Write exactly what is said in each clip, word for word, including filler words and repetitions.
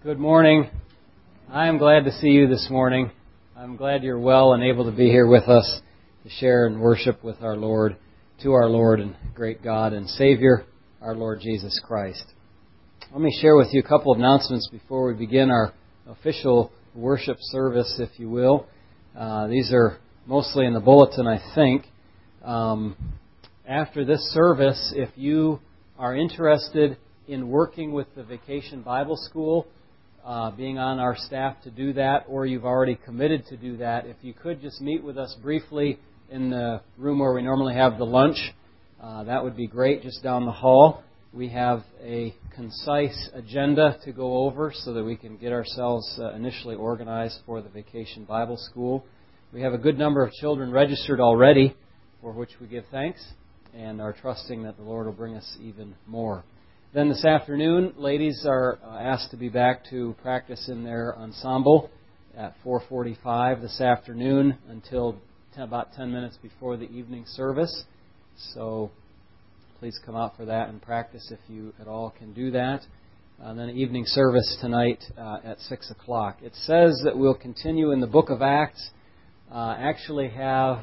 Good morning. I am glad to see you this morning. I'm glad you're well and able to be here with us to share and worship with our Lord, to our Lord and great God and Savior, our Lord Jesus Christ. Let me share with you a couple of announcements before we begin our official worship service, if you will. Uh, these are mostly in the bulletin, I think. Um, after this service, if you are interested in working with the Vacation Bible School, Uh, being on our staff to do that, or you've already committed to do that, if you could just meet with us briefly in the room where we normally have the lunch, uh, that would be great, just down the hall. We have a concise agenda to go over so that we can get ourselves uh, initially organized for the Vacation Bible School. We have a good number of children registered already, for which we give thanks, and are trusting that the Lord will bring us even more. Then this afternoon, ladies are asked to be back to practice in their ensemble at four forty-five this afternoon until about ten minutes before the evening service. So please come out for that and practice if you at all can do that. And then evening service tonight uh, at six o'clock. It says that we'll continue in the book of Acts. Uh, actually have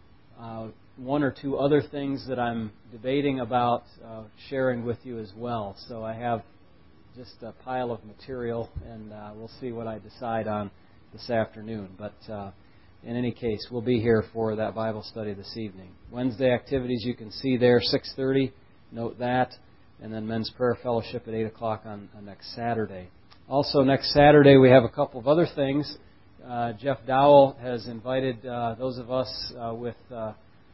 Uh, one or two other things that I'm debating about uh, sharing with you as well. So I have just a pile of material, and uh, we'll see what I decide on this afternoon. But uh, in any case, we'll be here for that Bible study this evening. Wednesday activities you can see there, six thirty. Note that. And then Men's Prayer Fellowship at eight o'clock on, on next Saturday. Also next Saturday we have a couple of other things. Uh, Jeff Dowell has invited uh, those of us uh, with uh,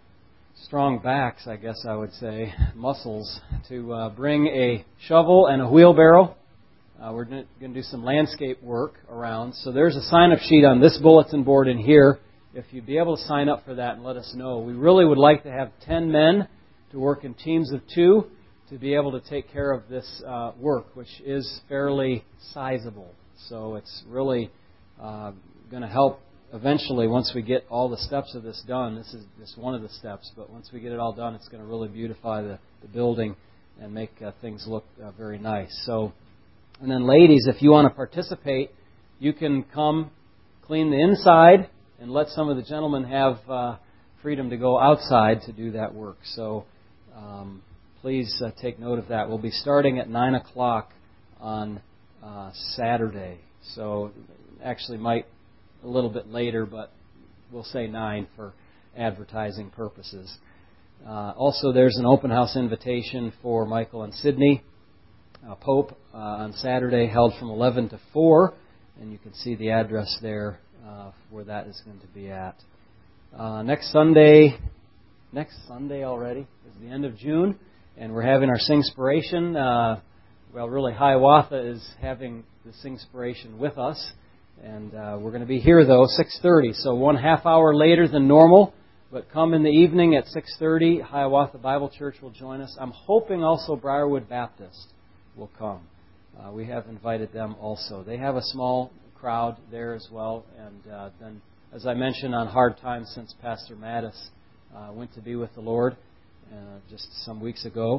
strong backs, I guess I would say, muscles, to uh, bring a shovel and a wheelbarrow. Uh, we're going to do some landscape work around. So there's a sign-up sheet on this bulletin board in here. If you'd be able to sign up for that and let us know. We really would like to have ten men to work in teams of two to be able to take care of this uh, work, which is fairly sizable. So it's really uh, going to help eventually, once we get all the steps of this done. This is just one of the steps, but once we get it all done, it's going to really beautify the, the building and make uh, things look uh, very nice. So, and then ladies, if you want to participate, you can come clean the inside and let some of the gentlemen have uh, freedom to go outside to do that work. So um, please uh, take note of that. We'll be starting at nine o'clock on uh, Saturday. So actually might a little bit later, but we'll say nine for advertising purposes. Uh, also, there's an open house invitation for Michael and Sydney uh, Pope uh, on Saturday, held from eleven to four, and you can see the address there uh, where that is going to be at. Uh, next Sunday, next Sunday already is the end of June, and we're having our Singspiration. Uh, well, really, Hiawatha is having the Singspiration with us. And uh, we're going to be here, though, six thirty. So one half hour later than normal. But come in the evening at six thirty. Hiawatha Bible Church will join us. I'm hoping also Briarwood Baptist will come. Uh, we have invited them also. They have a small crowd there as well. And uh, then, as I mentioned, on hard times since Pastor Mattis uh, went to be with the Lord uh, just some weeks ago.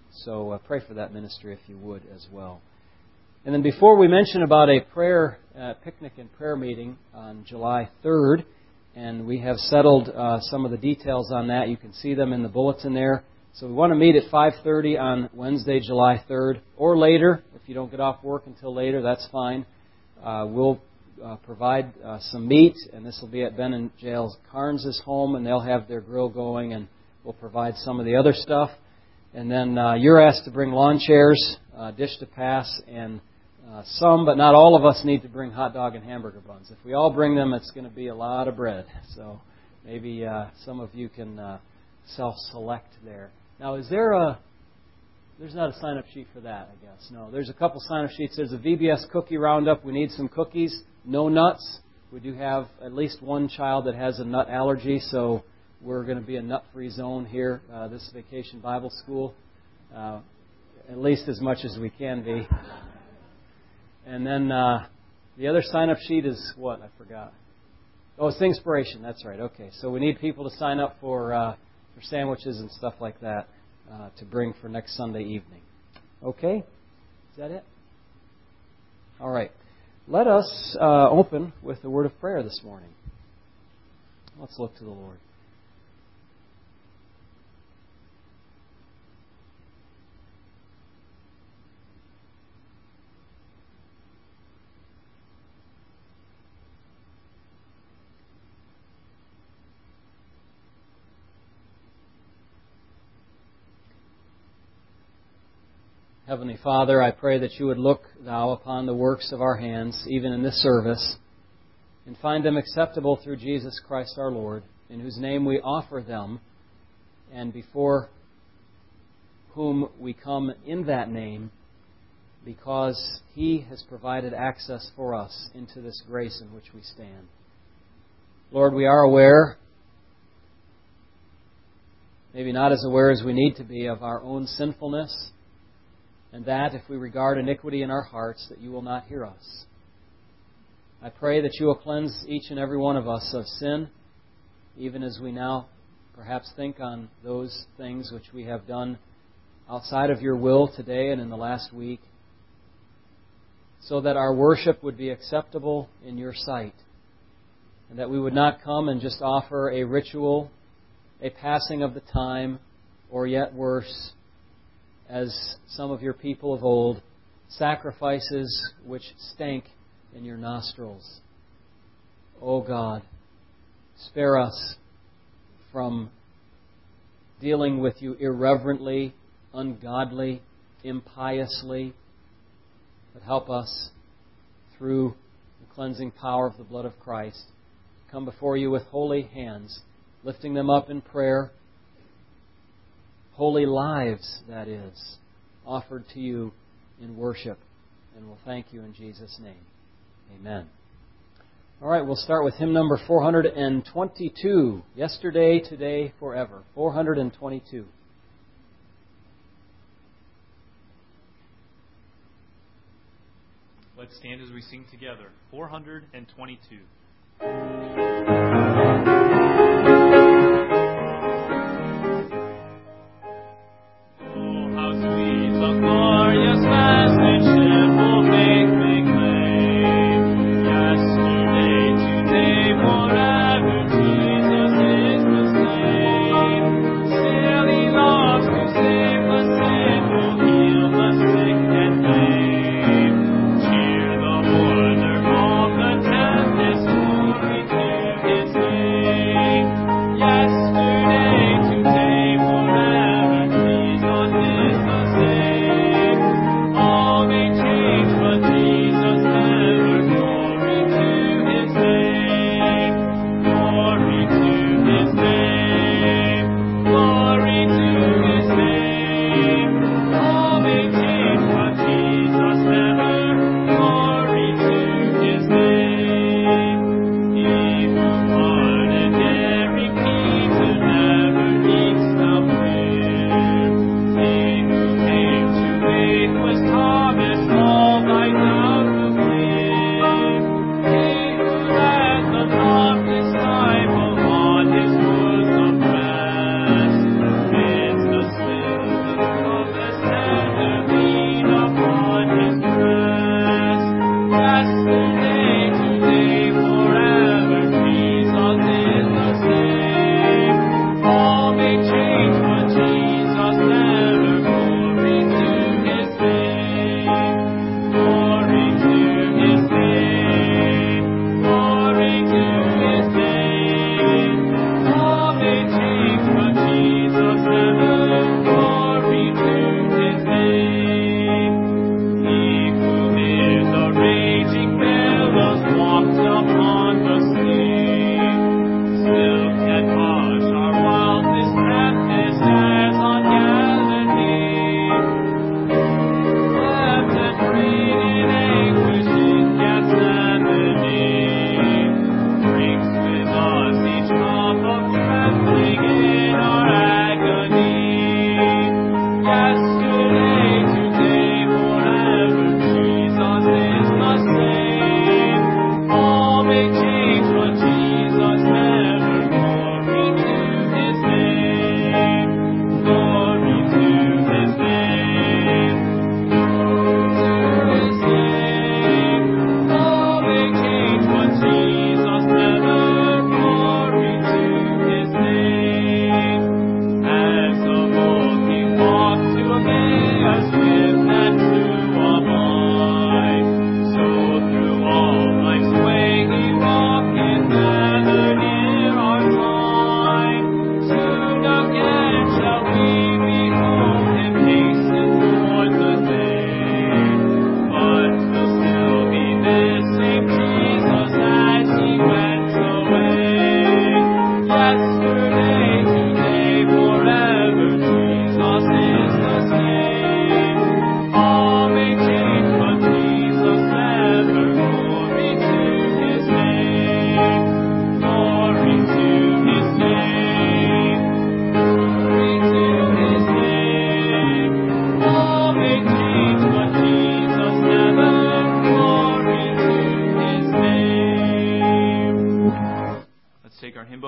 So uh, pray for that ministry if you would as well. And then before we mention about a prayer uh, picnic and prayer meeting on July third, and we have settled uh, some of the details on that. You can see them in the bulletin there. So we want to meet at five thirty on Wednesday, July third, or later. If you don't get off work until later, that's fine. Uh, we'll uh, provide uh, some meat, and this will be at Ben and Jael Carnes' home, and they'll have their grill going, and we'll provide some of the other stuff. And then uh, you're asked to bring lawn chairs, uh, dish to pass, and Uh, some, but not all of us need to bring hot dog and hamburger buns. If we all bring them, it's going to be a lot of bread. So maybe uh, some of you can uh, self-select there. Now, is there a... There's not a sign-up sheet for that, I guess. No, there's a couple sign-up sheets. There's a V B S cookie roundup. We need some cookies. No nuts. We do have at least one child that has a nut allergy, so we're going to be a nut-free zone here, uh, this Vacation Bible School, uh, at least as much as we can be. And then uh, the other sign-up sheet is what? I forgot. Oh, it's Singspiration. That's right. Okay. So we need people to sign up for uh, for sandwiches and stuff like that uh, to bring for next Sunday evening. Okay? Is that it? All right. Let us uh, open with a word of prayer this morning. Let's look to the Lord. Heavenly Father, I pray that you would look, Thou, upon the works of our hands, even in this service, and find them acceptable through Jesus Christ our Lord, in whose name we offer them, and before whom we come in that name, because He has provided access for us into this grace in which we stand. Lord, we are aware, maybe not as aware as we need to be, of our own sinfulness, and that if we regard iniquity in our hearts, that you will not hear us. I pray that you will cleanse each and every one of us of sin, even as we now perhaps think on those things which we have done outside of your will today and in the last week, so that our worship would be acceptable in your sight, and that we would not come and just offer a ritual, a passing of the time, or yet worse, as some of your people of old, sacrifices which stank in your nostrils. O God, spare us from dealing with you irreverently, ungodly, impiously, but help us through the cleansing power of the blood of Christ to come before you with holy hands, lifting them up in prayer, holy lives, that is, offered to you in worship. And we'll thank you in Jesus' name. Amen. All right, we'll start with hymn number four hundred twenty-two. Yesterday, today, forever. four hundred twenty-two. Let's stand as we sing together. four hundred twenty-two. Cheer the mourner of the tempest, glory to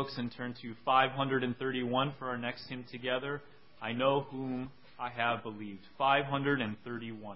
books and turn to five hundred thirty-one for our next hymn together. I know whom I have believed. five hundred thirty-one.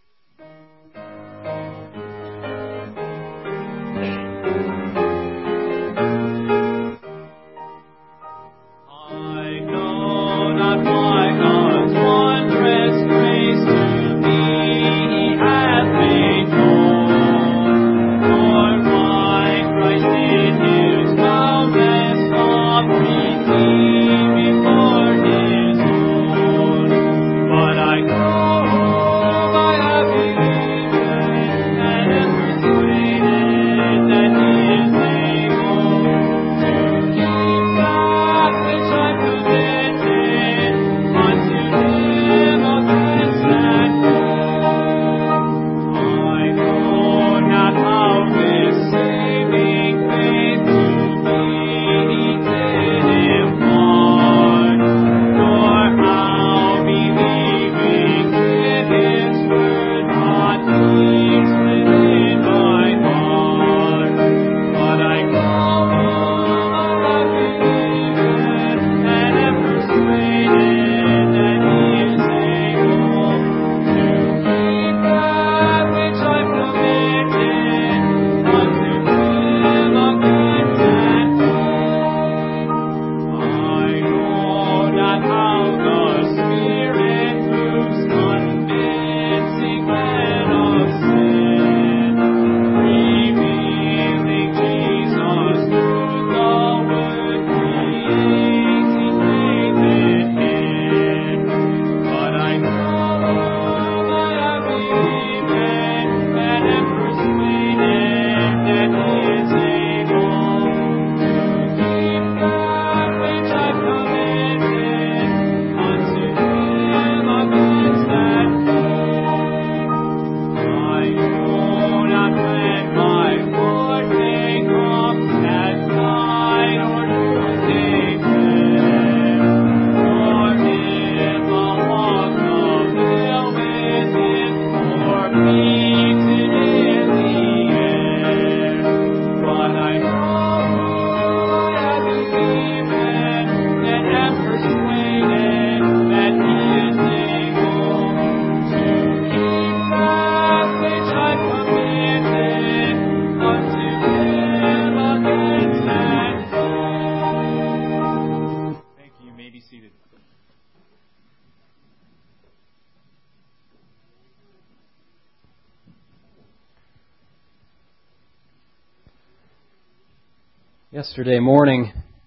Yesterday morning,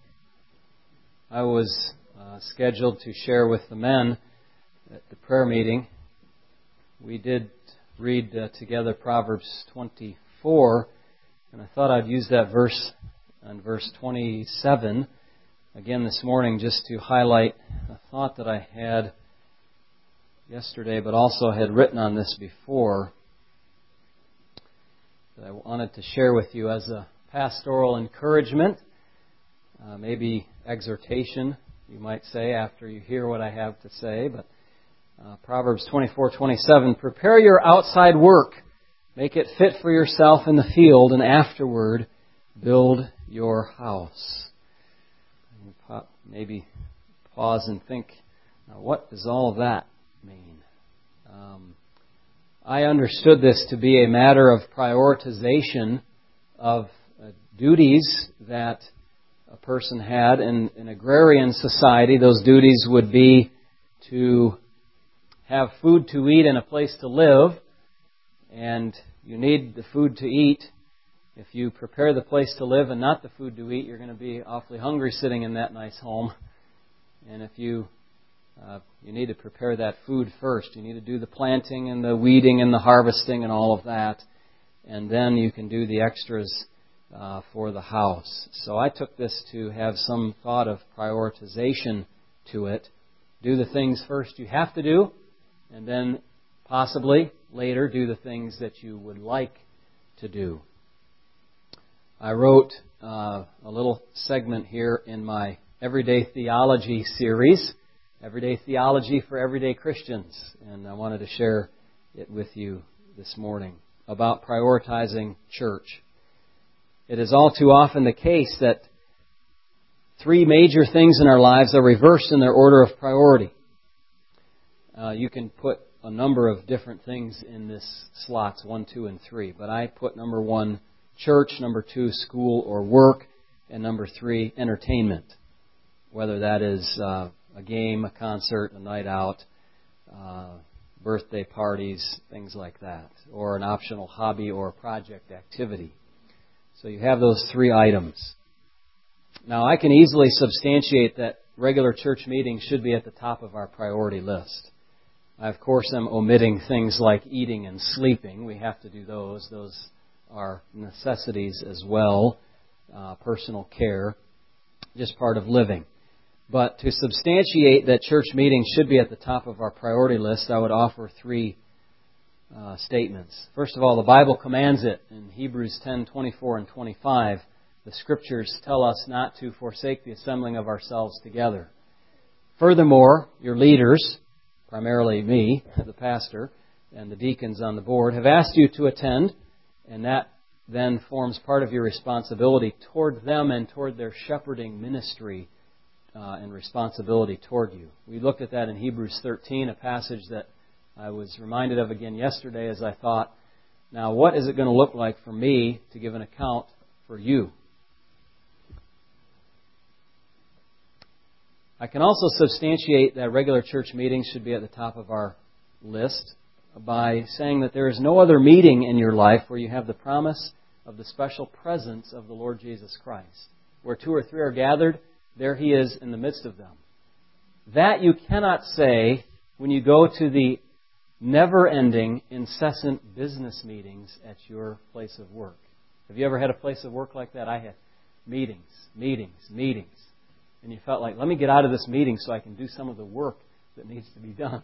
I was uh, scheduled to share with the men at the prayer meeting. We did read uh, together Proverbs twenty-four, and I thought I'd use that verse and verse twenty-seven again this morning just to highlight a thought that I had yesterday, but also had written on this before, that I wanted to share with you as a pastoral encouragement, uh, maybe exhortation, you might say, after you hear what I have to say. But uh, Proverbs twenty-four twenty-seven, prepare your outside work, make it fit for yourself in the field, and afterward build your house. Maybe pause and think, now what does all of that mean? Um, I understood this to be a matter of prioritization of uh, duties that a person had in an agrarian society. Those duties would be to have food to eat and a place to live, and you need the food to eat. If you prepare the place to live and not the food to eat, you're going to be awfully hungry sitting in that nice home. And if you uh, you need to prepare that food first, you need to do the planting and the weeding and the harvesting and all of that, and then you can do the extras uh, for the house. So I took this to have some thought of prioritization to it. Do the things first you have to do, and then possibly later do the things that you would like to do. I wrote uh, a little segment here in my Everyday Theology series, Everyday Theology for Everyday Christians, and I wanted to share it with you this morning about prioritizing church. It is all too often the case that three major things in our lives are reversed in their order of priority. Uh, you can put a number of different things in this slots, one, two, and three. But I put number one, church, number two, school or work, and number three, entertainment. Whether that is uh, a game, a concert, a night out, uh, birthday parties, things like that, or an optional hobby or project activity. So you have those three items. Now, I can easily substantiate that regular church meetings should be at the top of our priority list. I, of course, am omitting things like eating and sleeping. We have to do those. Those are necessities as well. Uh, personal care, just part of living. But to substantiate that church meetings should be at the top of our priority list, I would offer three uh, statements. First of all, the Bible commands it. In Hebrews ten, twenty-four and twenty-five, the Scriptures tell us not to forsake the assembling of ourselves together. Furthermore, your leaders, primarily me, the pastor, and the deacons on the board, have asked you to attend, and that then forms part of your responsibility toward them and toward their shepherding ministry uh, and responsibility toward you. We looked at that in Hebrews thirteen, a passage that I was reminded of again yesterday as I thought, now what is it going to look like for me to give an account for you? I can also substantiate that regular church meetings should be at the top of our list by saying that there is no other meeting in your life where you have the promise of the special presence of the Lord Jesus Christ. Where two or three are gathered, there He is in the midst of them. That you cannot say when you go to the never-ending, incessant business meetings at your place of work. Have you ever had a place of work like that? I had meetings, meetings, meetings. And you felt like, let me get out of this meeting so I can do some of the work that needs to be done.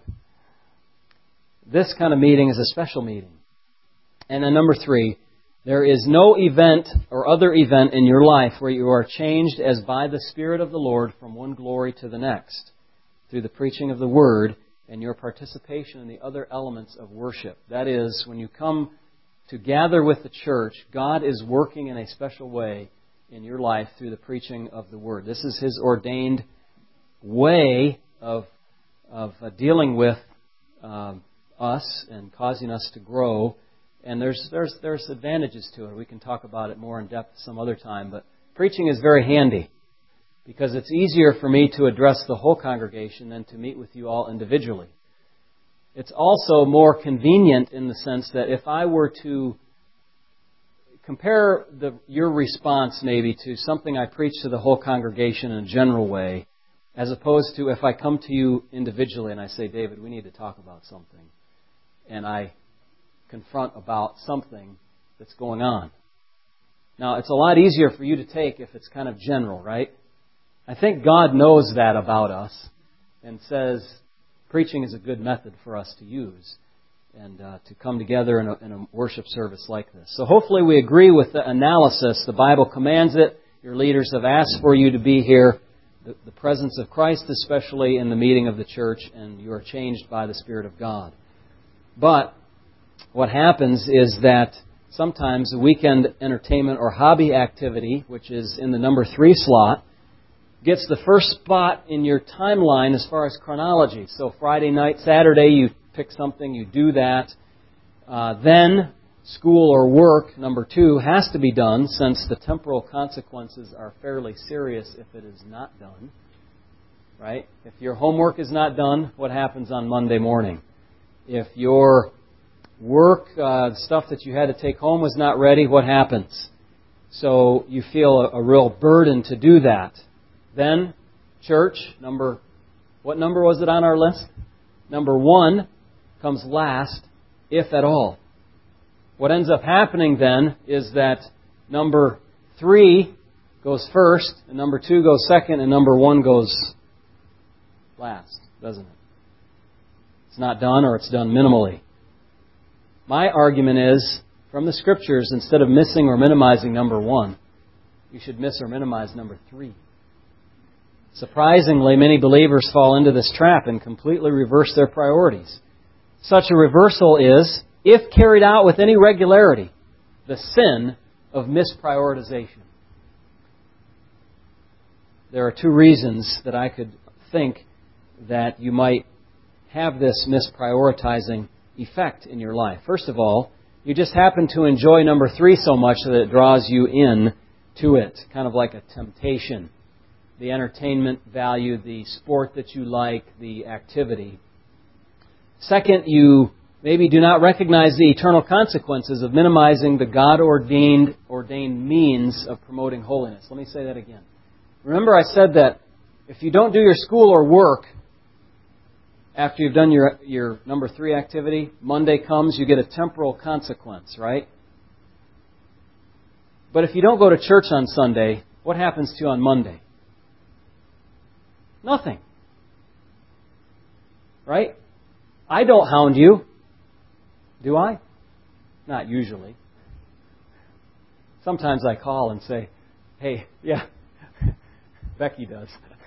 This kind of meeting is a special meeting. And then number three, there is no event or other event in your life where you are changed as by the Spirit of the Lord from one glory to the next through the preaching of the Word and your participation in the other elements of worship. That is, when you come to gather with the church, God is working in a special way in your life through the preaching of the Word. This is His ordained way of, of uh, dealing with uh, us and causing us to grow. And there's, there's, there's advantages to it. We can talk about it more in depth some other time. But preaching is very handy because it's easier for me to address the whole congregation than to meet with you all individually. It's also more convenient in the sense that if I were to compare the, your response maybe to something I preach to the whole congregation in a general way, as opposed to if I come to you individually and I say, David, we need to talk about something. And I confront about something that's going on. Now, it's a lot easier for you to take if it's kind of general, right? I think God knows that about us and says preaching is a good method for us to use and uh, to come together in a, in a worship service like this. So hopefully we agree with the analysis. The Bible commands it. Your leaders have asked for you to be here. The, the presence of Christ especially in the meeting of the church, and you are changed by the Spirit of God. But what happens is that sometimes a weekend entertainment or hobby activity, which is in the number three slot, gets the first spot in your timeline as far as chronology. So Friday night, Saturday, you pick something, you do that. Uh, then school or work, number two, has to be done since the temporal consequences are fairly serious if it is not done. Right? If your homework is not done, what happens on Monday morning? If your work, uh, stuff that you had to take home was not ready, what happens? So you feel a, a real burden to do that. Then, church, number, what number was it on our list? Number one comes last, if at all. What ends up happening then is that number three goes first, and number two goes second, and number one goes last, doesn't it? It's not done, or it's done minimally. My argument is, from the Scriptures, instead of missing or minimizing number one, you should miss or minimize number three. Surprisingly, many believers fall into this trap and completely reverse their priorities. Such a reversal is, if carried out with any regularity, the sin of misprioritization. there are two reasons that I could think that you might have this misprioritizing effect in your life. First of all, you just happen to enjoy number three so much that it draws you in to it, kind of like a temptation. The entertainment value, the sport that you like, the activity. Second, you maybe do not recognize the eternal consequences of minimizing the God-ordained ordained means of promoting holiness. Let me say that again. Remember I said that if you don't do your school or work after you've done your, your number three activity, Monday comes, you get a temporal consequence, right? But if you don't go to church on Sunday, what happens to you on Monday? Nothing. Right? I don't hound you. Do I? Not usually. Sometimes I call and say, hey, yeah, Becky does.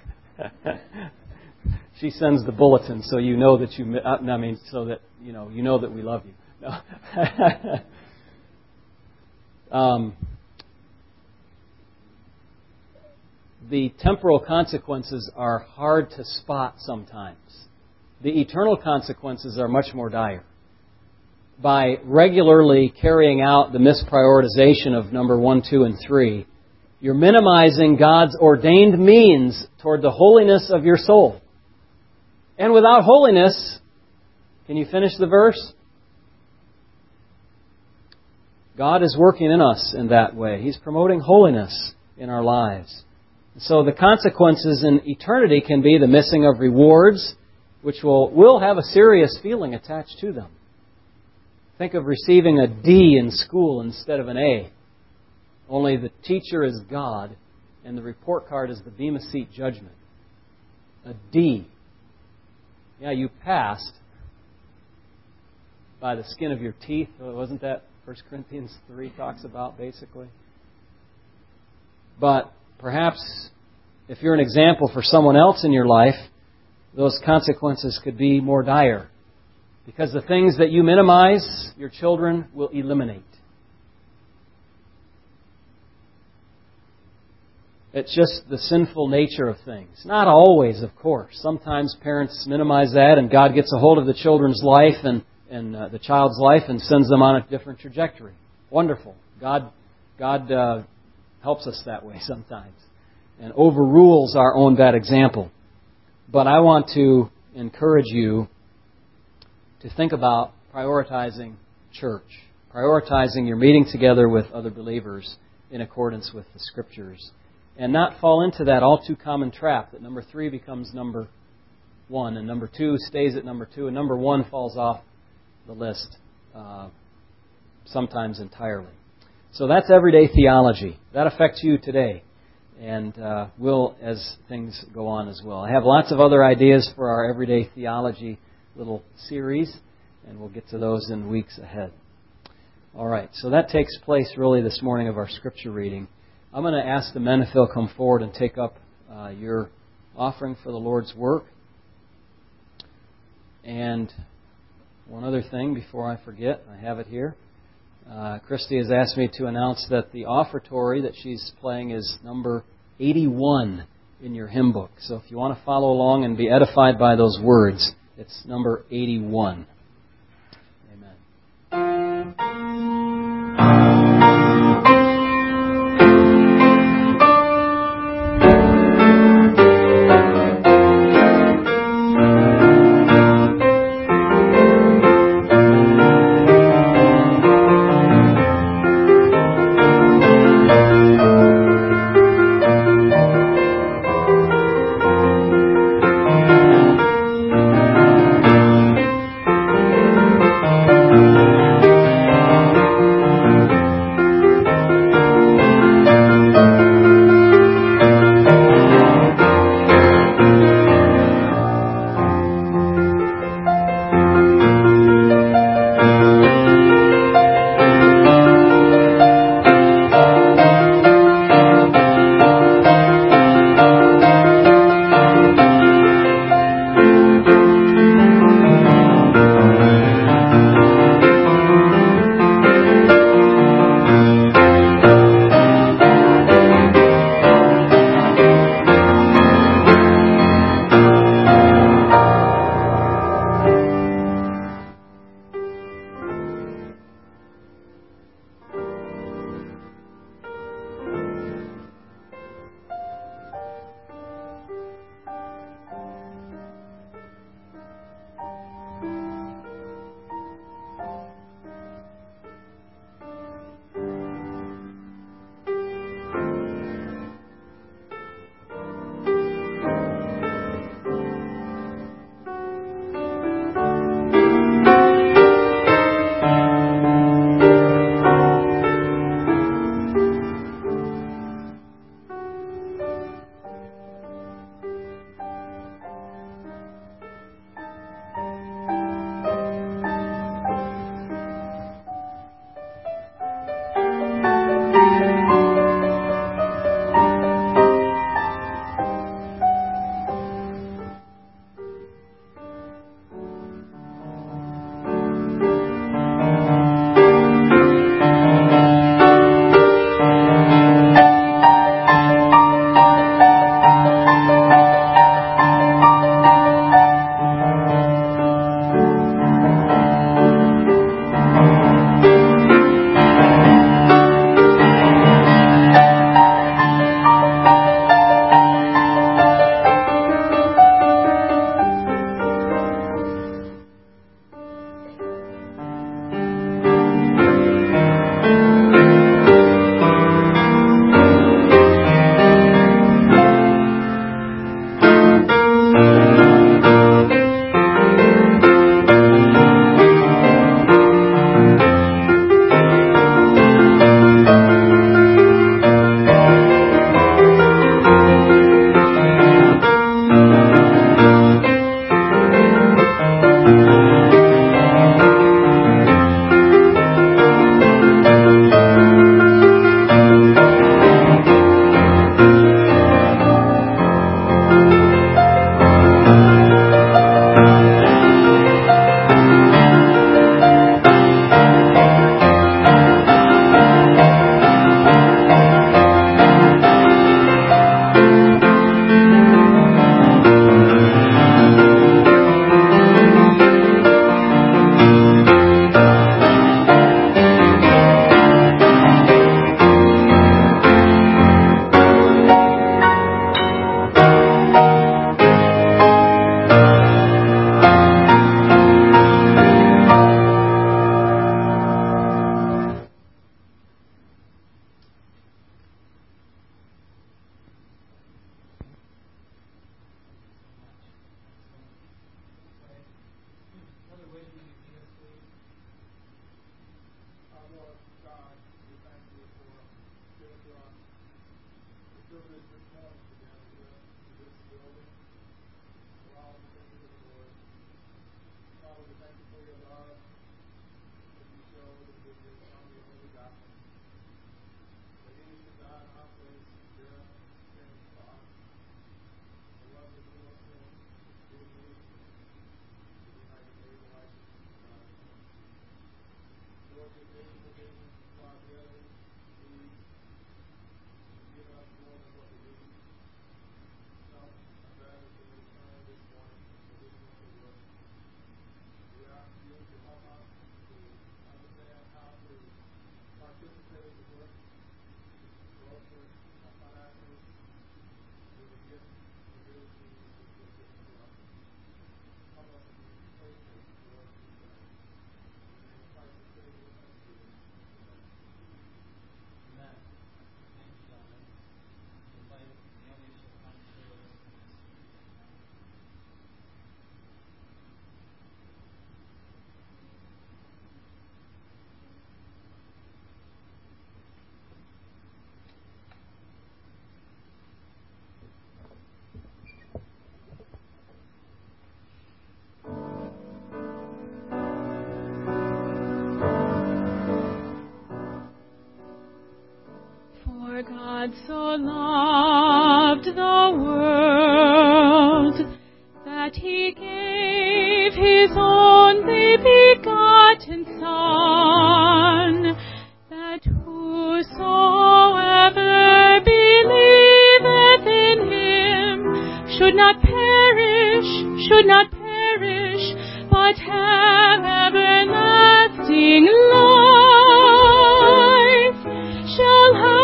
She sends the bulletin so you know that you, I mean, so that, you know, you know that we love you. No. um, the temporal consequences are hard to spot sometimes. The eternal consequences are much more dire. By regularly carrying out the misprioritization of number one, two, and three, you're minimizing God's ordained means toward the holiness of your soul. And without holiness, can you finish the verse? God is working in us in that way. He's promoting holiness in our lives. So the consequences in eternity can be the missing of rewards, which will, will have a serious feeling attached to them. Think of receiving a D in school instead of an A. Only the teacher is God, and the report card is the Bema Seat judgment. A D. Yeah, you passed by the skin of your teeth. Wasn't that First Corinthians three talks about, basically? But perhaps if you're an example for someone else in your life, those consequences could be more dire. Because the things that you minimize, your children will eliminate. It's just the sinful nature of things. Not always, of course. Sometimes parents minimize that and God gets a hold of the children's life and, and uh, the child's life and sends them on a different trajectory. Wonderful. God, God uh, helps us that way sometimes and overrules our own bad example. But I want to encourage you to think about prioritizing church, prioritizing your meeting together with other believers in accordance with the Scriptures, and not fall into that all too common trap that number three becomes number one, and number two stays at number two, and number one falls off the list uh, sometimes entirely. So that's everyday theology. That affects you today, and uh, will as things go on as well. I have lots of other ideas for our everyday theology little series, and we'll get to those in weeks ahead. All right, so that takes place really this morning of our Scripture reading. I'm going to ask the men if they'll come forward and take up uh, your offering for the Lord's work. And one other thing before I forget, I have it here. Uh, Christy has asked me to announce that the offertory that she's playing is number eighty-one in your hymn book. So if you want to follow along and be edified by those words, it's number eighty-one. God so loved the world that he gave his only begotten Son, that whosoever believeth in him should not perish, should not perish, but have everlasting life, shall have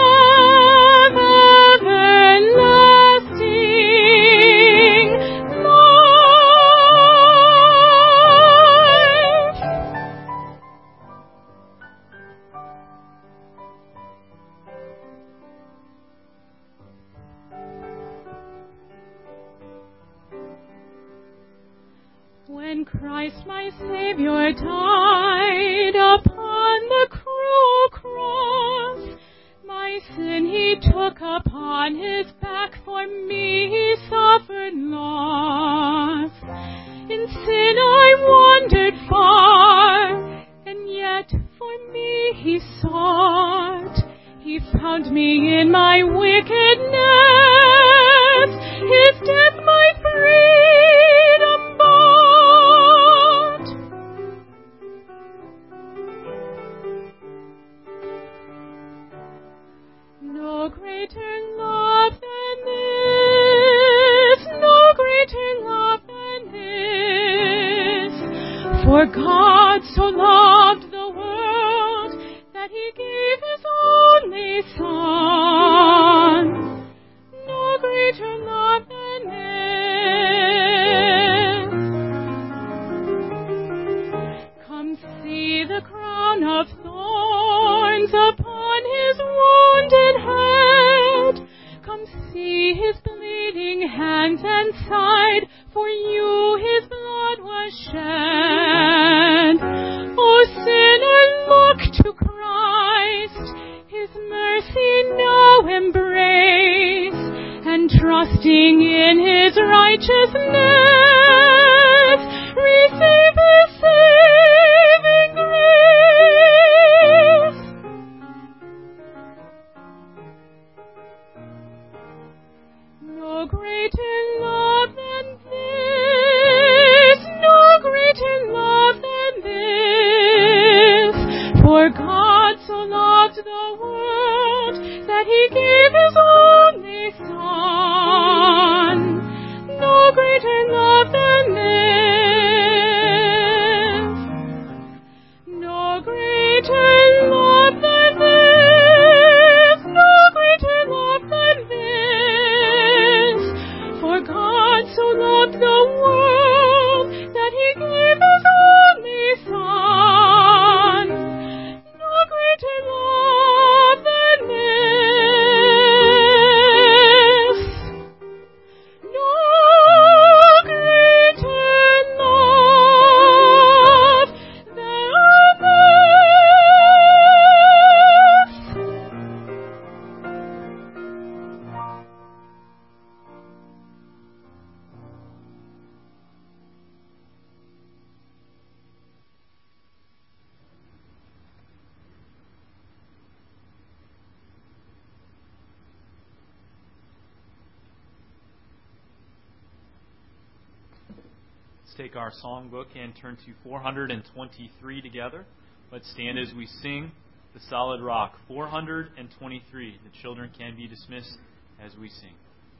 when Christ my Savior died upon the cruel cross, my sin he took upon his back, for me he suffered loss. In sin I wandered far, and yet for me he sought. He found me in my wickedness, his death my freedom bought. No greater love than this, no greater love than this, for God so loved the world that he gave his only Son. No greater love than this. Come see the crown of thorns upon his wounded head. Come see his bleeding hands and side. For you his blood was shed. O sinner, look to Christ, his mercy now embrace, and trusting in his righteousness, receive his saving grace. No greater love than this, no greater love than this, for God so loved the world that he gave his only Son. No greater love than this. No greater love than this. No greater love than this. For God so loved the world that he gave his only Son. No greater love than this. No greater love than this. take our songbook and turn to four hundred twenty-three together. Let's stand as we sing The Solid Rock, four hundred twenty-three. The children can be dismissed as we sing.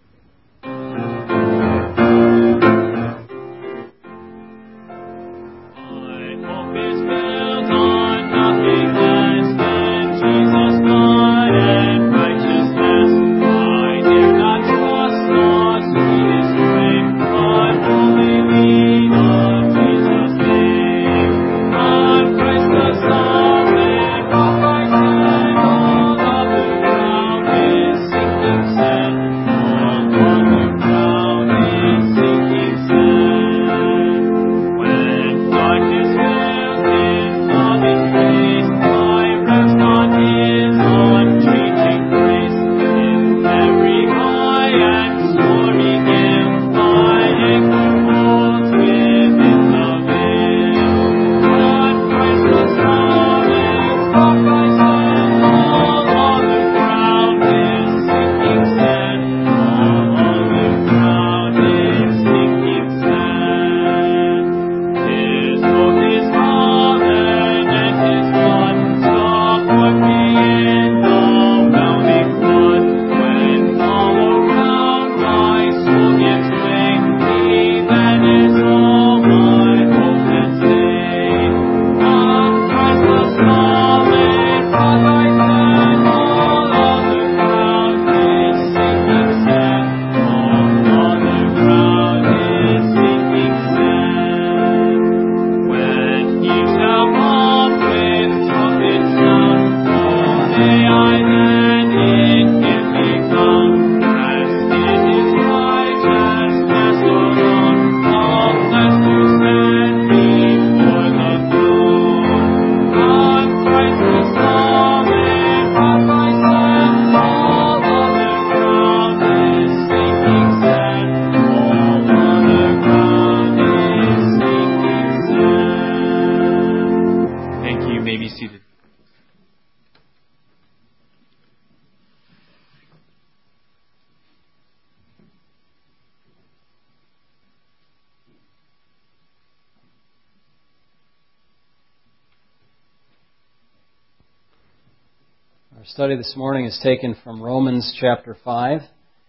Our study this morning is taken from Romans chapter five,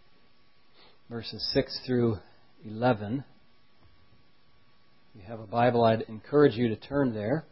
verses six through eleven. If you have a Bible, I'd encourage you to turn there.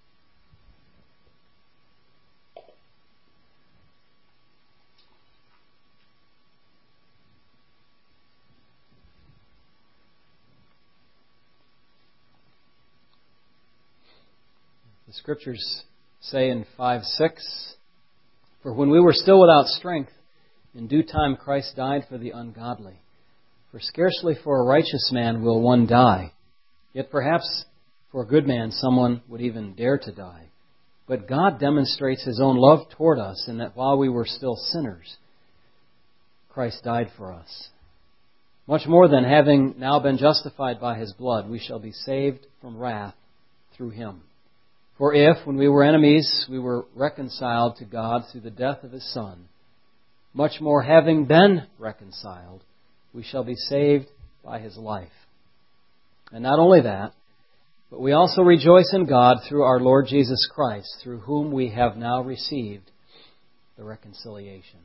The Scriptures say in five six, "For when we were still without strength, in due time Christ died for the ungodly. For scarcely for a righteous man will one die, yet perhaps for a good man someone would even dare to die. But God demonstrates His own love toward us in that while we were still sinners, Christ died for us. Much more than having now been justified by His blood, we shall be saved from wrath through Him. For if, when we were enemies, we were reconciled to God through the death of His Son, much more having been reconciled, we shall be saved by His life. And not only that, but we also rejoice in God through our Lord Jesus Christ, through whom we have now received the reconciliation."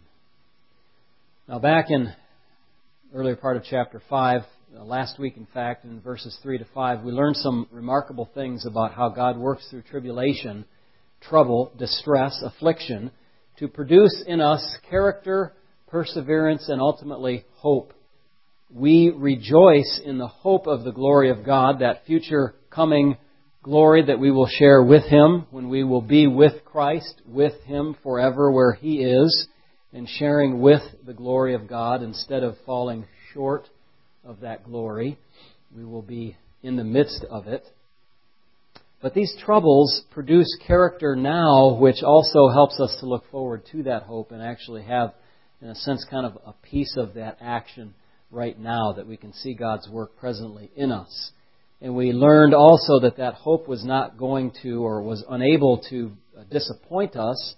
Now back in the earlier part of chapter five, last week, in fact, in verses three to five, we learned some remarkable things about how God works through tribulation, trouble, distress, affliction, to produce in us character, perseverance, and ultimately hope. We rejoice in the hope of the glory of God, that future coming glory that we will share with Him when we will be with Christ, with Him forever where He is, and sharing with the glory of God instead of falling short of that glory. We will be in the midst of it. But these troubles produce character now, which also helps us to look forward to that hope and actually have, in a sense, kind of a piece of that action right now, that we can see God's work presently in us. And we learned also that that hope was not going to, or was unable to disappoint us,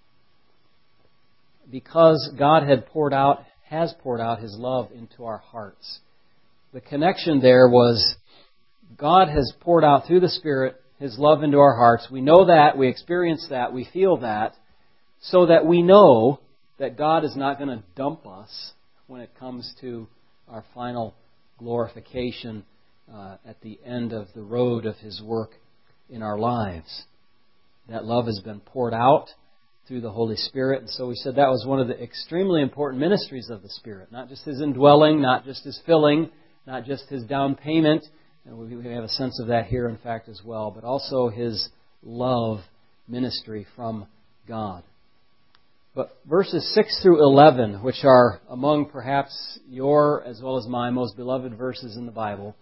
because God had poured out, has poured out His love into our hearts. The connection there was God has poured out through the Spirit His love into our hearts. We know that, we experience that, we feel that, so that we know that God is not going to dump us when it comes to our final glorification uh, at the end of the road of His work in our lives. That love has been poured out through the Holy Spirit. And so we said that was one of the extremely important ministries of the Spirit. Not just His indwelling, not just His filling, not just His down payment. And we have a sense of that here, in fact, as well. But also His love ministry from God. But verses six through eleven, which are among perhaps your as well as my most beloved verses in the Bible,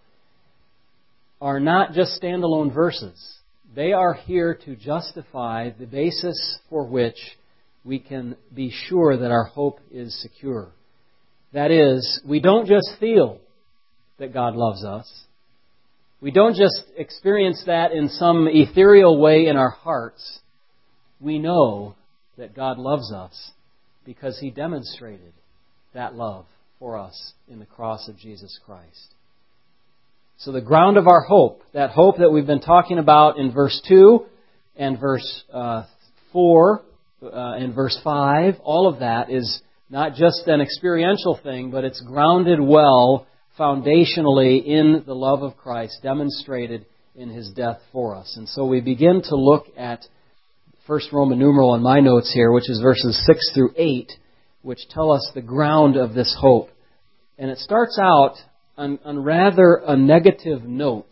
are not just standalone verses. They are here to justify the basis for which we can be sure that our hope is secure. That is, we don't just feel that God loves us. We don't just experience that in some ethereal way in our hearts. We know that God loves us because He demonstrated that love for us in the cross of Jesus Christ. So the ground of our hope, that hope that we've been talking about in verse two and verse uh, four uh, and verse five, all of that is not just an experiential thing, but it's grounded well foundationally in the love of Christ demonstrated in His death for us. And so we begin to look at first Roman numeral in my notes here, which is verses six through eight, which tell us the ground of this hope. And it starts out on, on rather a negative note,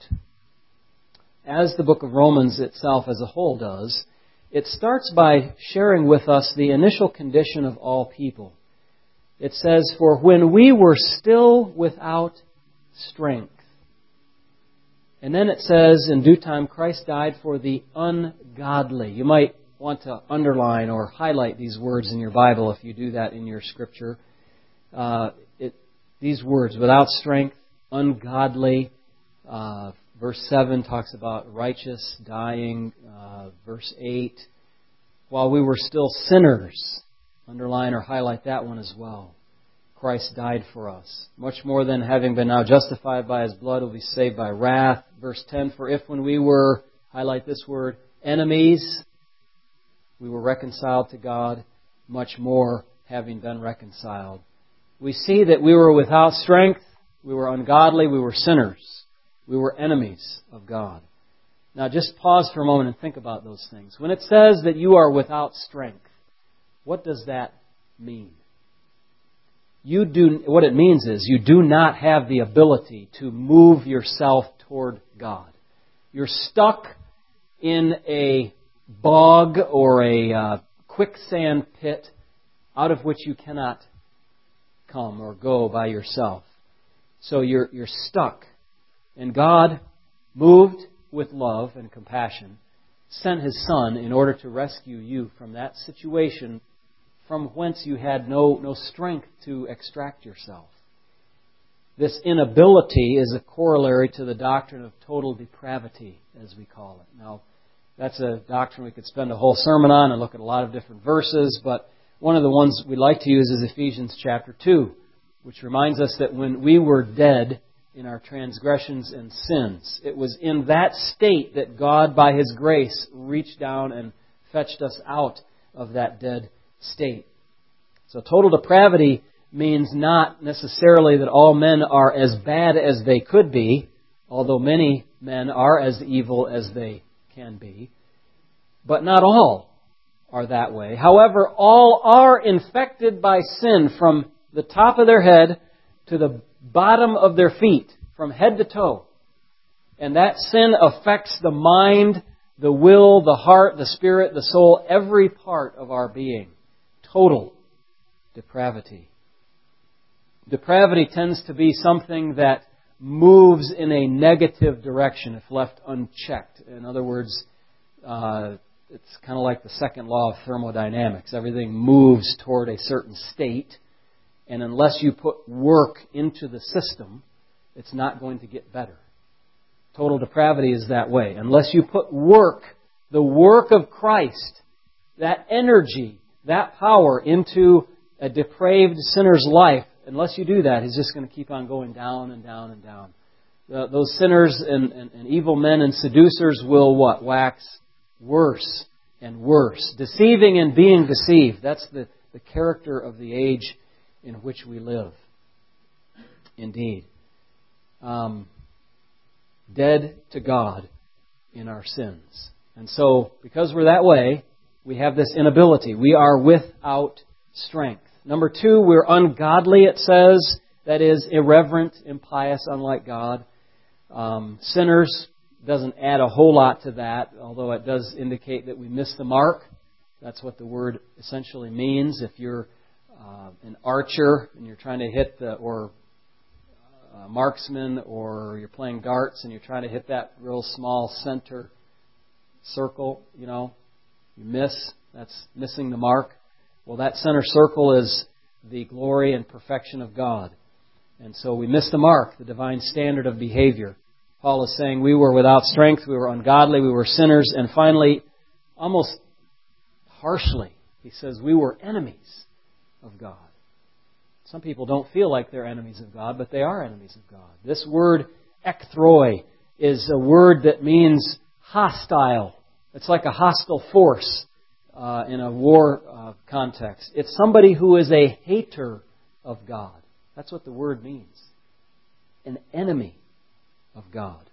as the book of Romans itself as a whole does. It starts by sharing with us the initial condition of all people. It says, "For when we were still without strength." And then it says, "In due time Christ died for the ungodly." You might want to underline or highlight these words in your Bible if you do that in your Scripture. Uh, it, these words, without strength, ungodly. Uh, verse seven talks about righteous, dying. Uh, verse eight, while we were still sinners. Underline or highlight that one as well. Christ died for us. Much more than having been now justified by His blood, will be saved by wrath. Verse ten, "For if when we were," highlight this word, "enemies, we were reconciled to God, much more having been reconciled." We see that we were without strength, we were ungodly, we were sinners. We were enemies of God. Now just pause for a moment and think about those things. When it says that you are without strength, what does that mean? You do, what it means is you do not have the ability to move yourself toward God. You're stuck in a bog or a uh, quicksand pit out of which you cannot come or go by yourself. So you're you're stuck. And God, moved with love and compassion, sent His Son in order to rescue you from that situation from whence you had no, no strength to extract yourself. This inability is a corollary to the doctrine of total depravity, as we call it. Now, that's a doctrine we could spend a whole sermon on and look at a lot of different verses, but one of the ones we like to use is Ephesians chapter two, which reminds us that when we were dead in our transgressions and sins, it was in that state that God, by His grace, reached down and fetched us out of that dead state. So total depravity means not necessarily that all men are as bad as they could be, although many men are as evil as they can be. But not all are that way. However, all are infected by sin from the top of their head to the bottom of their feet, from head to toe. And that sin affects the mind, the will, the heart, the spirit, the soul, every part of our being. Total depravity. Depravity tends to be something that moves in a negative direction if left unchecked. In other words, uh, it's kind of like the second law of thermodynamics. Everything moves toward a certain state, and unless you put work into the system, it's not going to get better. Total depravity is that way. Unless you put work, the work of Christ, that energy, that power into a depraved sinner's life, unless you do that, he's just going to keep on going down and down and down. uh, those sinners and, and, and evil men and seducers will what? Wax worse and worse. Deceiving and being deceived. That's the, the character of the age in which we live. Indeed. Um, dead to God in our sins. And so, because we're that way, we have this inability. We are without strength. Number two, we're ungodly, it says. That is, irreverent, impious, unlike God. Um, sinners doesn't add a whole lot to that, although it does indicate that we miss the mark. That's what the word essentially means. If you're uh, an archer and you're trying to hit the, or a marksman, or you're playing darts and you're trying to hit that real small center circle, you know, you miss. That's missing the mark. Well, that center circle is the glory and perfection of God. And so we miss the mark, the divine standard of behavior. Paul is saying we were without strength, we were ungodly, we were sinners, and finally, almost harshly, he says we were enemies of God. Some people don't feel like they're enemies of God, but they are enemies of God. This word, ekthroi, is a word that means hostile. It's like a hostile force uh, in a war uh, context. It's somebody who is a hater of God. That's what the word means. An enemy of God.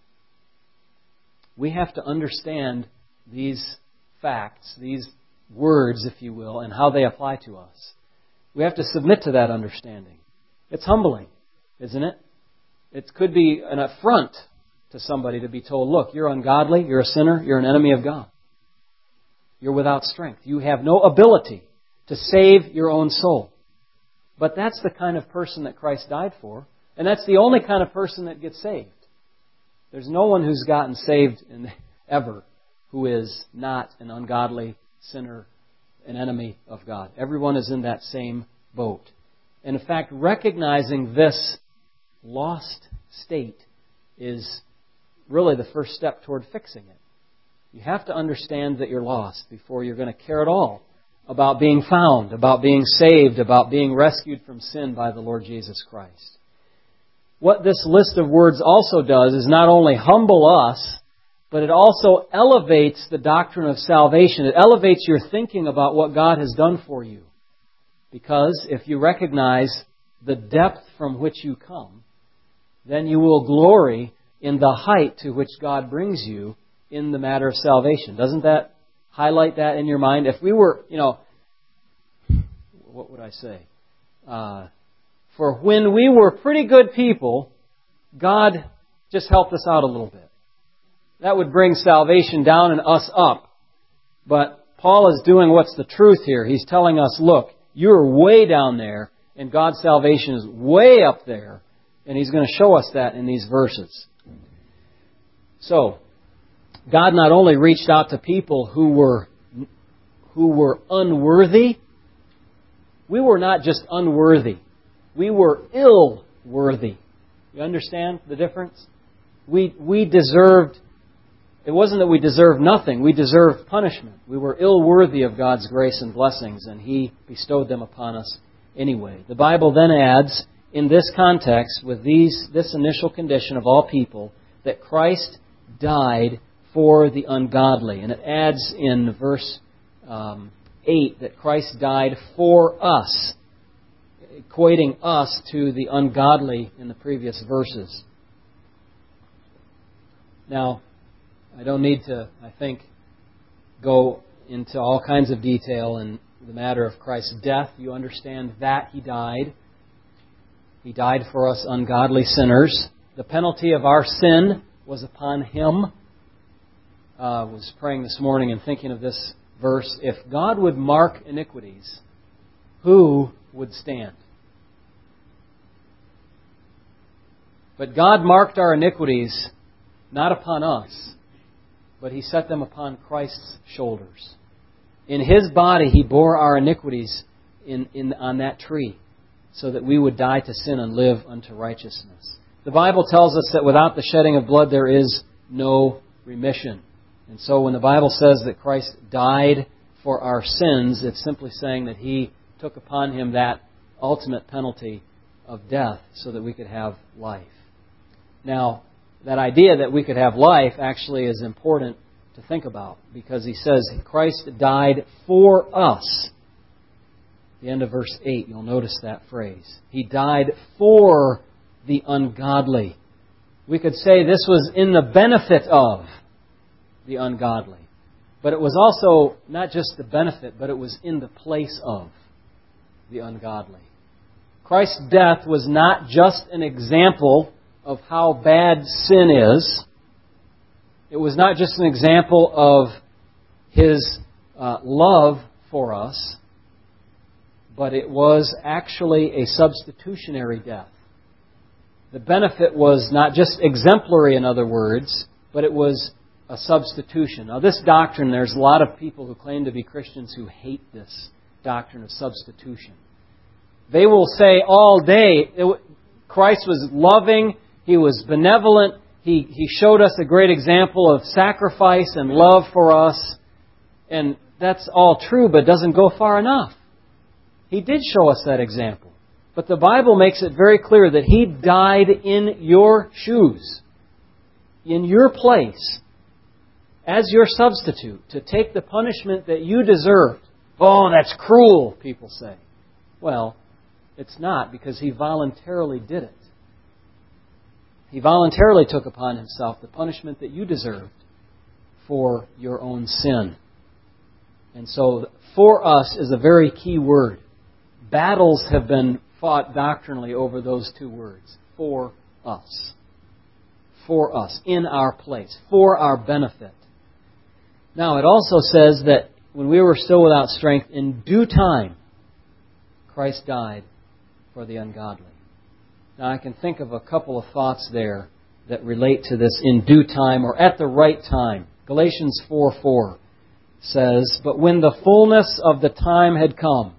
We have to understand these facts, these words, if you will, and how they apply to us. We have to submit to that understanding. It's humbling, isn't it? It could be an affront to somebody to be told, look, you're ungodly, you're a sinner, you're an enemy of God. You're without strength. You have no ability to save your own soul. But that's the kind of person that Christ died for, and that's the only kind of person that gets saved. There's no one who's gotten saved in, ever who is not an ungodly sinner, an enemy of God. Everyone is in that same boat. And in fact, recognizing this lost state is really the first step toward fixing it. You have to understand that you're lost before you're going to care at all about being found, about being saved, about being rescued from sin by the Lord Jesus Christ. What this list of words also does is not only humble us, but it also elevates the doctrine of salvation. It elevates your thinking about what God has done for you. Because if you recognize the depth from which you come, then you will glory in the height to which God brings you in the matter of salvation. Doesn't that highlight that in your mind? If we were, you know, what would I say? Uh, for when we were pretty good people, God just helped us out a little bit. That would bring salvation down and us up. But Paul is doing what's the truth here. He's telling us, look, you're way down there, and God's salvation is way up there. And He's going to show us that in these verses. So, God not only reached out to people who were who were unworthy. We were not just unworthy. We were ill-worthy. You understand the difference? We we deserved, it wasn't that we deserved nothing. We deserved punishment. We were ill-worthy of God's grace and blessings, and He bestowed them upon us anyway. The Bible then adds, in this context, with these this initial condition of all people, that Christ died for the ungodly. And it adds in verse um, eight that Christ died for us, equating us to the ungodly in the previous verses. Now, I don't need to, I think, go into all kinds of detail in the matter of Christ's death. You understand that He died. He died for us ungodly sinners. The penalty of our sin was upon Him. I uh, was praying this morning and thinking of this verse. If God would mark iniquities, who would stand? But God marked our iniquities not upon us, but He set them upon Christ's shoulders. In His body He bore our iniquities in, in, on that tree, so that we would die to sin and live unto righteousness. The Bible tells us that without the shedding of blood there is no remission. And so when the Bible says that Christ died for our sins, it's simply saying that He took upon Him that ultimate penalty of death so that we could have life. Now, that idea that we could have life actually is important to think about, because he says Christ died for us. The end of verse eight, you'll notice that phrase. He died for the ungodly. We could say this was in the benefit of the ungodly. But it was also not just the benefit, but it was in the place of the ungodly. Christ's death was not just an example of how bad sin is. It was not just an example of His uh, love for us, but it was actually a substitutionary death. The benefit was not just exemplary, in other words, but it was a substitution. Now, this doctrine, there's a lot of people who claim to be Christians who hate this doctrine of substitution. They will say all day, it, Christ was loving, He was benevolent, He, he showed us a great example of sacrifice and love for us, and that's all true, but doesn't go far enough. He did show us that example. But the Bible makes it very clear that He died in your shoes, in your place, as your substitute, to take the punishment that you deserved. Oh, that's cruel, people say. Well, it's not, because He voluntarily did it. He voluntarily took upon Himself the punishment that you deserved for your own sin. And so, for us is a very key word. Battles have been fought doctrinally over those two words. For us. For us. In our place. For our benefit. Now, it also says that when we were still without strength, in due time, Christ died for the ungodly. Now, I can think of a couple of thoughts there that relate to this in due time or at the right time. Galatians four four says, "But when the fullness of the time had come,"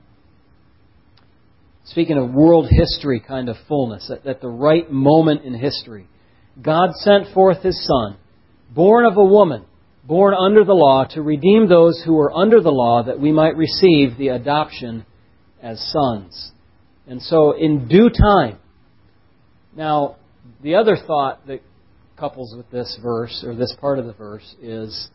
speaking of world history kind of fullness, at, at the right moment in history, "God sent forth His Son, born of a woman, born under the law, to redeem those who were under the law, that we might receive the adoption as sons." And so, in due time. Now, the other thought that couples with this verse, or this part of the verse, is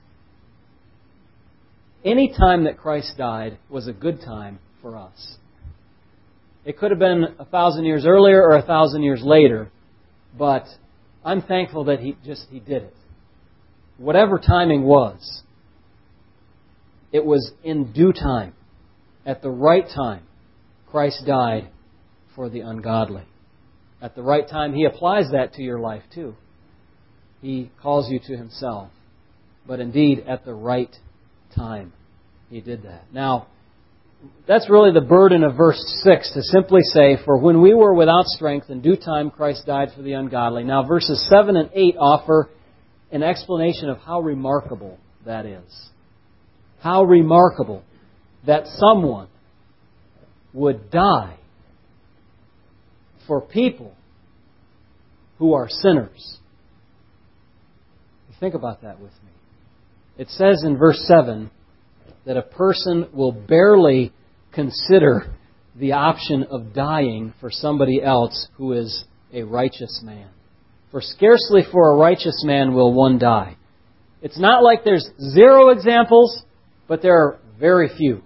any time that Christ died was a good time for us. It could have been a thousand years earlier or a thousand years later, but I'm thankful that He just He did it. Whatever timing was, it was in due time. At the right time, Christ died for the ungodly. At the right time, He applies that to your life too. He calls you to Himself. But indeed, at the right time, He did that. Now, that's really the burden of verse six, to simply say, "For when we were without strength, in due time Christ died for the ungodly." Now, verses seven and eight offer an explanation of how remarkable that is. How remarkable that someone would die for people who are sinners. Think about that with me. It says in verse seven that a person will barely consider the option of dying for somebody else who is a righteous man. "For scarcely for a righteous man will one die." It's not like there's zero examples, but there are very few.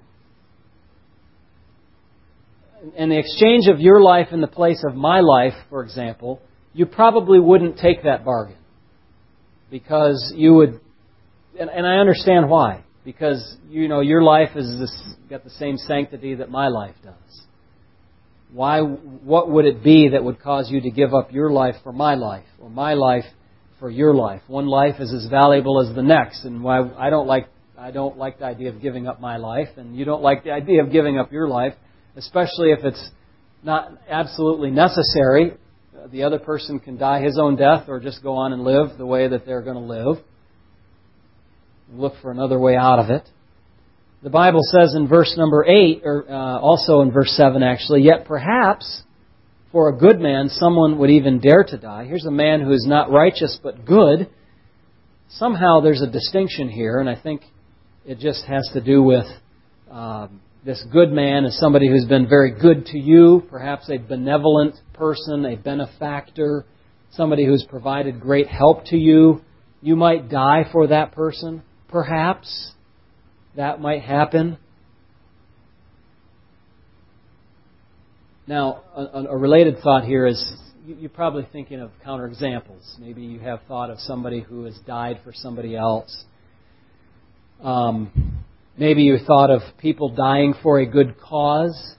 In the exchange of your life in the place of my life, for example, you probably wouldn't take that bargain. Because you would, and, and I understand why. Because, you know, your life has this, got the same sanctity that my life does. Why? What would it be that would cause you to give up your life for my life, or my life for your life? One life is as valuable as the next, and why I don't like I don't like the idea of giving up my life, and you don't like the idea of giving up your life, especially if it's not absolutely necessary. The other person can die his own death, or just go on and live the way that they're going to live. Look for another way out of it. The Bible says in verse number eight, or uh, also in verse seven actually, "Yet perhaps for a good man someone would even dare to die." Here's a man who is not righteous but good. Somehow there's a distinction here, and I think it just has to do with um, this good man is somebody who's been very good to you, perhaps a benevolent person, a benefactor, somebody who's provided great help to you. You might die for that person. Perhaps that might happen. Now, a, a related thought here is you're probably thinking of counterexamples. Maybe you have thought of somebody who has died for somebody else. Um, maybe you thought of people dying for a good cause.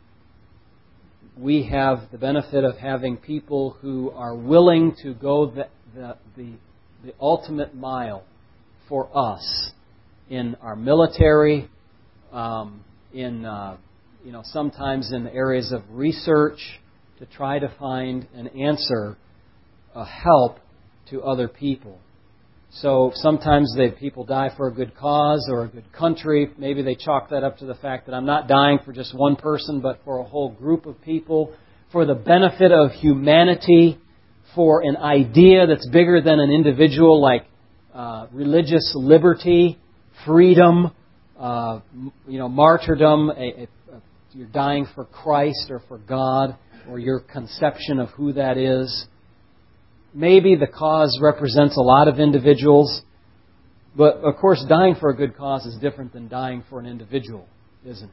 We have the benefit of having people who are willing to go the, the, the, the ultimate mile for us in our military, um, in uh, you know sometimes in areas of research to try to find an answer, a help to other people. So sometimes they, people die for a good cause or a good country. Maybe they chalk that up to the fact that I'm not dying for just one person, but for a whole group of people, for the benefit of humanity, for an idea that's bigger than an individual, like uh, religious liberty, freedom, uh, you know, martyrdom. A, a, a, you're dying for Christ or for God, or your conception of who that is. Maybe the cause represents a lot of individuals, but of course dying for a good cause is different than dying for an individual, isn't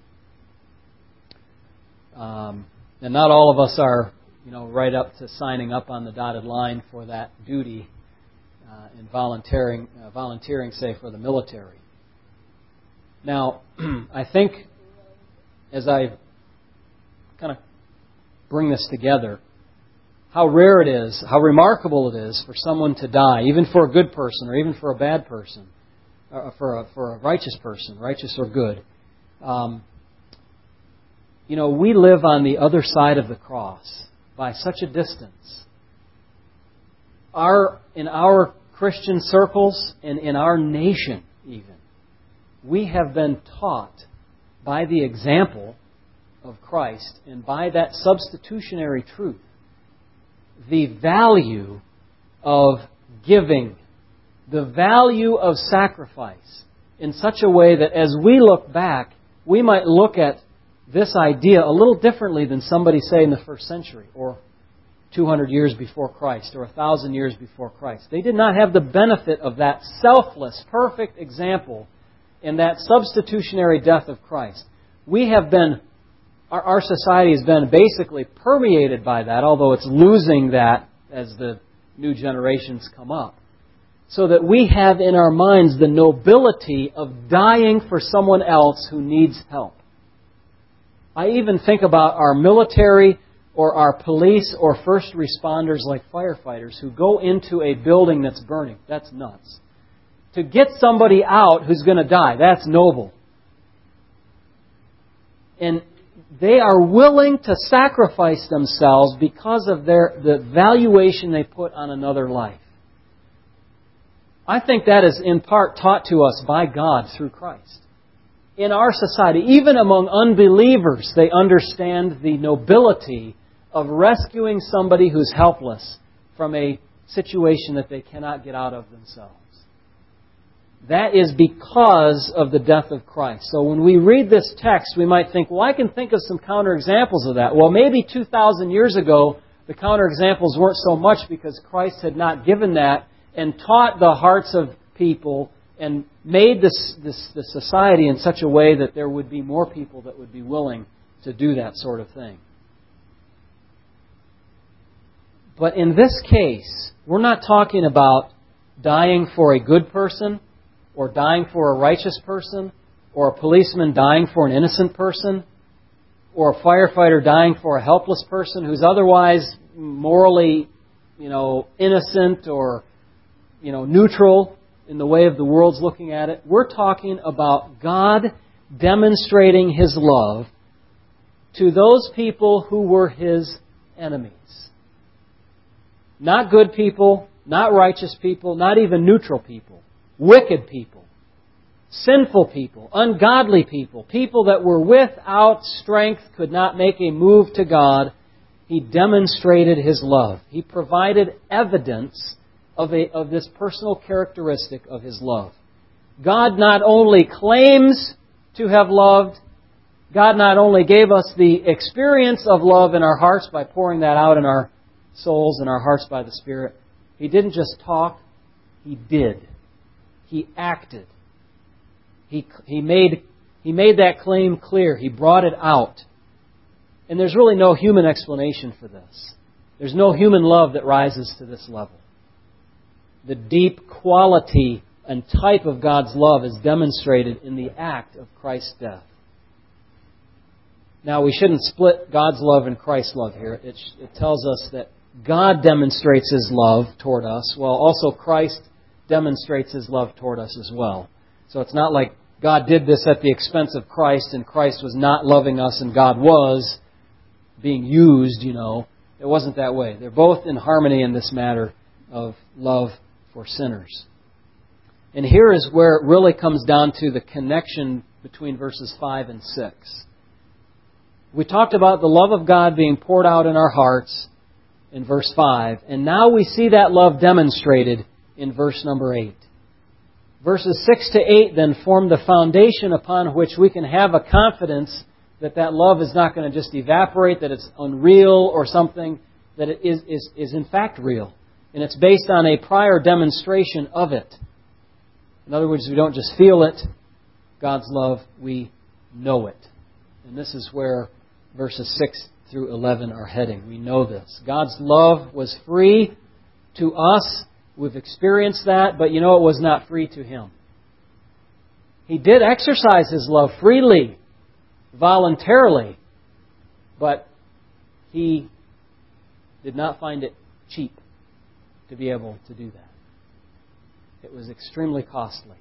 it? Um, and not all of us are, you know, right up to signing up on the dotted line for that duty uh, in volunteering, uh, volunteering, say, for the military. Now, I think as I kind of bring this together, how rare it is, how remarkable it is for someone to die, even for a good person or even for a bad person, or for a, for a righteous person, righteous or good. Um, you know, we live on the other side of the cross by such a distance. Our, in our Christian circles and in our nation even, we have been taught by the example of Christ and by that substitutionary truth the value of giving, the value of sacrifice in such a way that as we look back, we might look at this idea a little differently than somebody, say, in the first century or two hundred years before Christ or one thousand years before Christ. They did not have the benefit of that selfless, perfect example in that substitutionary death of Christ. We have been Our, our society has been basically permeated by that, although it's losing that as the new generations come up. So that we have in our minds the nobility of dying for someone else who needs help. I even think about our military or our police or first responders like firefighters who go into a building that's burning. That's nuts. To get somebody out who's going to die, that's noble. And they are willing to sacrifice themselves because of their the valuation they put on another life. I think that is in part taught to us by God through Christ. In our society, even among unbelievers, they understand the nobility of rescuing somebody who's helpless from a situation that they cannot get out of themselves. That is because of the death of Christ. So when we read this text, we might think, well, I can think of some counterexamples of that. Well, maybe two thousand years ago, the counterexamples weren't so much because Christ had not given that and taught the hearts of people and made this, this, this society in such a way that there would be more people that would be willing to do that sort of thing. But in this case, we're not talking about dying for a good person, or dying for a righteous person, or a policeman dying for an innocent person, or a firefighter dying for a helpless person who's otherwise morally, you know, innocent or, you know, neutral in the way of the world's looking at it. We're talking about God demonstrating His love to those people who were His enemies. Not good people, not righteous people, not even neutral people. Wicked people, sinful people, ungodly people, people that were without strength, could not make a move to God. He demonstrated His love. He provided evidence of, a, of this personal characteristic of His love. God not only claims to have loved, God not only gave us the experience of love in our hearts by pouring that out in our souls and our hearts by the Spirit, He didn't just talk, He did. He acted. He, he, made, he made that claim clear. He brought it out. And there's really no human explanation for this. There's no human love that rises to this level. The deep quality and type of God's love is demonstrated in the act of Christ's death. Now, we shouldn't split God's love and Christ's love here. It, it tells us that God demonstrates His love toward us, while also Christ demonstrates His love toward us as well. So it's not like God did this at the expense of Christ and Christ was not loving us and God was being used, you know. It wasn't that way. They're both in harmony in this matter of love for sinners. And here is where it really comes down to the connection between verses five and six. We talked about the love of God being poured out in our hearts in verse five, and now we see that love demonstrated in verse number eight. Verses six to eight then form the foundation upon which we can have a confidence that that love is not going to just evaporate, that it's unreal or something, that it is, is, is in fact real. And it's based on a prior demonstration of it. In other words, we don't just feel it, God's love, we know it. And this is where verses six through eleven are heading. We know this. God's love was free to us. We've experienced that, but you know it was not free to Him. He did exercise His love freely, voluntarily, but He did not find it cheap to be able to do that. It was extremely costly.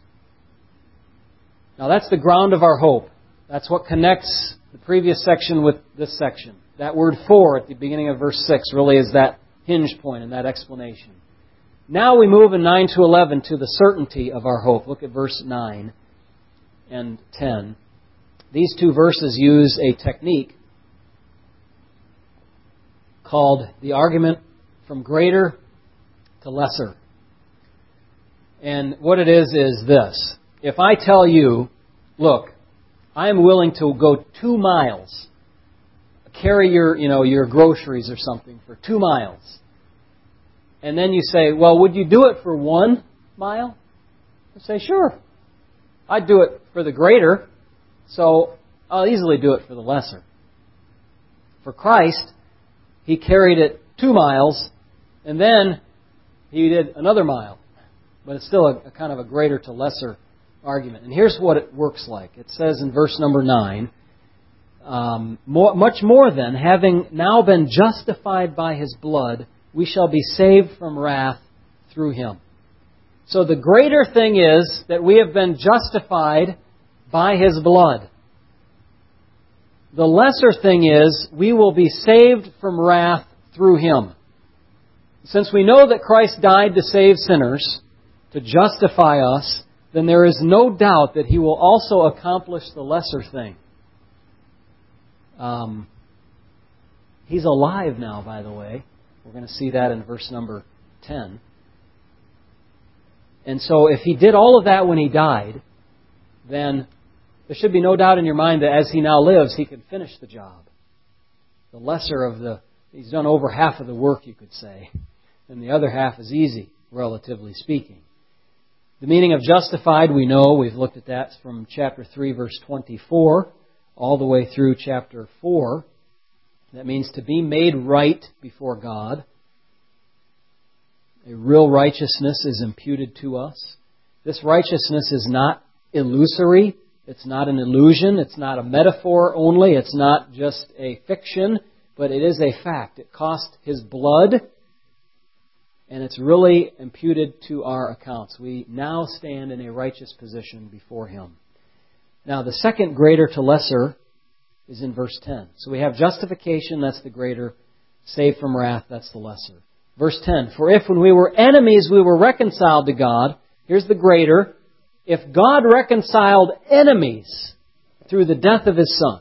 Now that's the ground of our hope. That's what connects the previous section with this section. That word "for" at the beginning of verse six really is that hinge point in that explanation. Now we move in nine to eleven to the certainty of our hope. Look at verse nine and ten. These two verses use a technique called the argument from greater to lesser. And what it is is this. If I tell you, look, I am willing to go two miles, carry your, you know, your groceries or something for two miles. And then you say, well, would you do it for one mile? I say, sure. I'd do it for the greater, so I'll easily do it for the lesser. For Christ, He carried it two miles, and then He did another mile. But it's still a, a kind of a greater to lesser argument. And here's what it works like. It says in verse number nine, um, more, much more than, having now been justified by His blood, we shall be saved from wrath through Him. So the greater thing is that we have been justified by His blood. The lesser thing is we will be saved from wrath through Him. Since we know that Christ died to save sinners, to justify us, then there is no doubt that He will also accomplish the lesser thing. Um, he's alive now, by the way. We're going to see that in verse number ten. And so if He did all of that when He died, then there should be no doubt in your mind that as He now lives, He can finish the job. The lesser of the... He's done over half of the work, you could say. And the other half is easy, relatively speaking. The meaning of justified, we know, we've looked at that from chapter three, verse twenty-four, all the way through chapter four. That means to be made right before God. A real righteousness is imputed to us. This righteousness is not illusory. It's not an illusion. It's not a metaphor only. It's not just a fiction, but it is a fact. It cost His blood, and it's really imputed to our accounts. We now stand in a righteous position before Him. Now, the second greater to lesser is in verse ten. So we have justification, that's the greater. Saved from wrath, that's the lesser. Verse ten, for if when we were enemies we were reconciled to God, here's the greater. If God reconciled enemies through the death of His Son,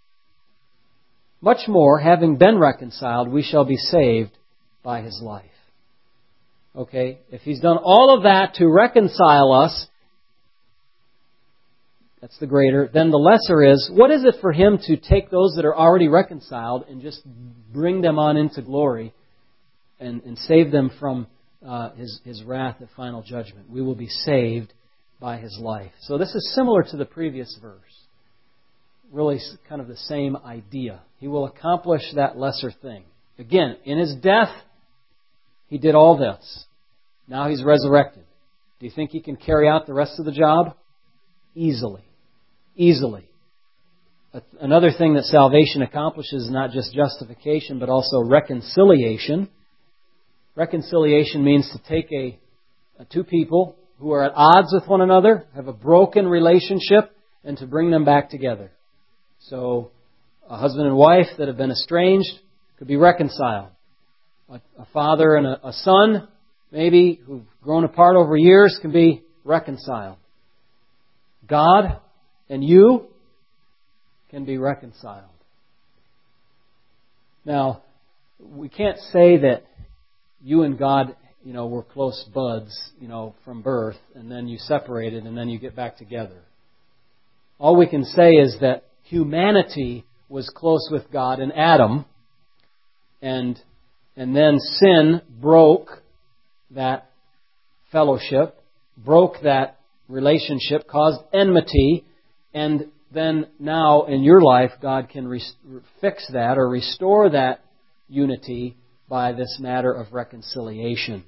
much more, having been reconciled, we shall be saved by His life. Okay, if He's done all of that to reconcile us, that's the greater. Then the lesser is, what is it for Him to take those that are already reconciled and just bring them on into glory and, and save them from uh, His, His wrath at final judgment. We will be saved by His life. So this is similar to the previous verse. Really kind of the same idea. He will accomplish that lesser thing. Again, in His death, He did all this. Now He's resurrected. Do you think He can carry out the rest of the job? Easily. Easily. Another thing that salvation accomplishes is not just justification, but also reconciliation. Reconciliation means to take a, a two people who are at odds with one another, have a broken relationship, and to bring them back together. So, a husband and wife that have been estranged could be reconciled. A, a father and a, a son, maybe, who've grown apart over years, can be reconciled. God and you can be reconciled. Now, we can't say that you and God, you know, were close buds, you know, from birth, and then you separated, and then you get back together. All we can say is that humanity was close with God in Adam, and and then sin broke that fellowship, broke that relationship, caused enmity, and then now in your life, God can re- fix that or restore that unity by this matter of reconciliation.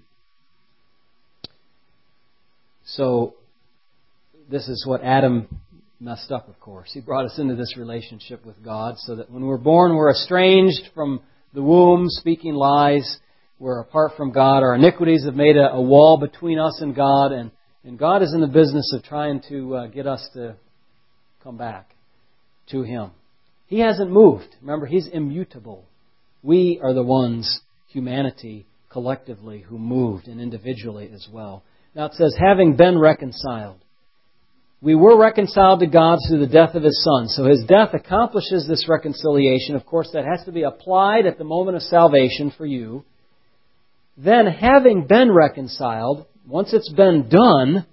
So, this is what Adam messed up, of course. He brought us into this relationship with God so that when we're born, we're estranged from the womb, speaking lies. We're apart from God. Our iniquities have made a, a wall between us and God, and, and God is in the business of trying to uh, get us to come back to Him. He hasn't moved. Remember, He's immutable. We are the ones, humanity, collectively, who moved, and individually as well. Now it says, having been reconciled. We were reconciled to God through the death of His Son. So His death accomplishes this reconciliation. Of course, that has to be applied at the moment of salvation for you. Then, having been reconciled, once it's been done,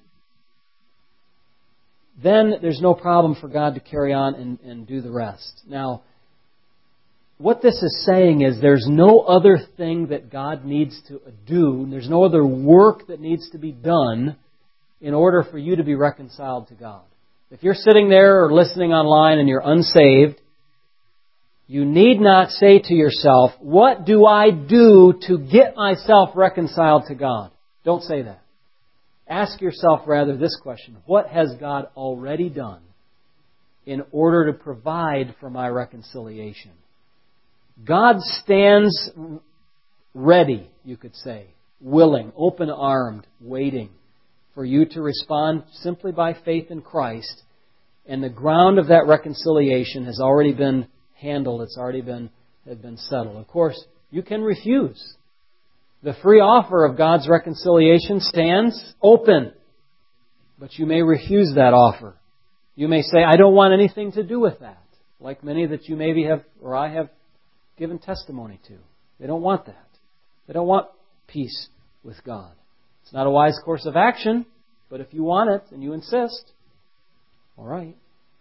then there's no problem for God to carry on and, and do the rest. Now, what this is saying is there's no other thing that God needs to do. There's no other work that needs to be done in order for you to be reconciled to God. If you're sitting there or listening online and you're unsaved, you need not say to yourself, what do I do to get myself reconciled to God? Don't say that. Ask yourself rather this question. What has God already done in order to provide for my reconciliation? God stands ready, you could say, willing, open-armed, waiting for you to respond simply by faith in Christ. And the ground of that reconciliation has already been handled. It's already been, had been settled. Of course, you can refuse. The free offer of God's reconciliation stands open. But you may refuse that offer. You may say, I don't want anything to do with that. Like many that you maybe have, or I have, given testimony to. They don't want that. They don't want peace with God. It's not a wise course of action, but if you want it and you insist, all right.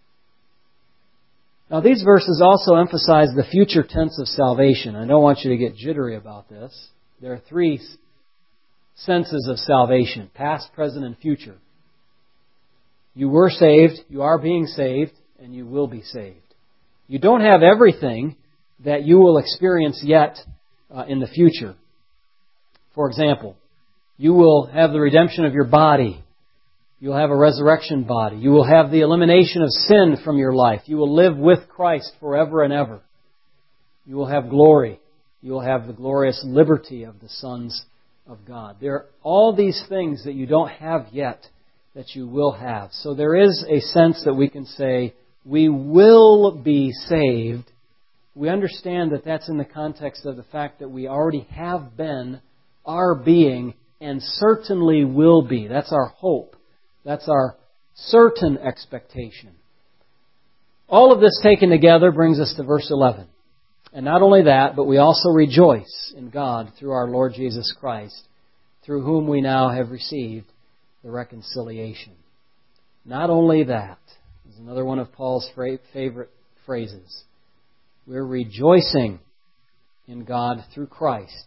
Now these verses also emphasize the future tense of salvation. I don't want you to get jittery about this. There are three senses of salvation, past, present, and future. You were saved, you are being saved, and you will be saved. You don't have everything that you will experience yet uh, in the future. For example, you will have the redemption of your body. You'll have a resurrection body. You will have the elimination of sin from your life. You will live with Christ forever and ever. You will have glory. You will have the glorious liberty of the sons of God. There are all these things that you don't have yet that you will have. So there is a sense that we can say, we will be saved. We understand that that's in the context of the fact that we already have been, are being, and certainly will be. That's our hope. That's our certain expectation. All of this taken together brings us to verse eleven. And not only that, but we also rejoice in God through our Lord Jesus Christ, through whom we now have received the reconciliation. Not only that, this is another one of Paul's favorite phrases. We're rejoicing in God through Christ,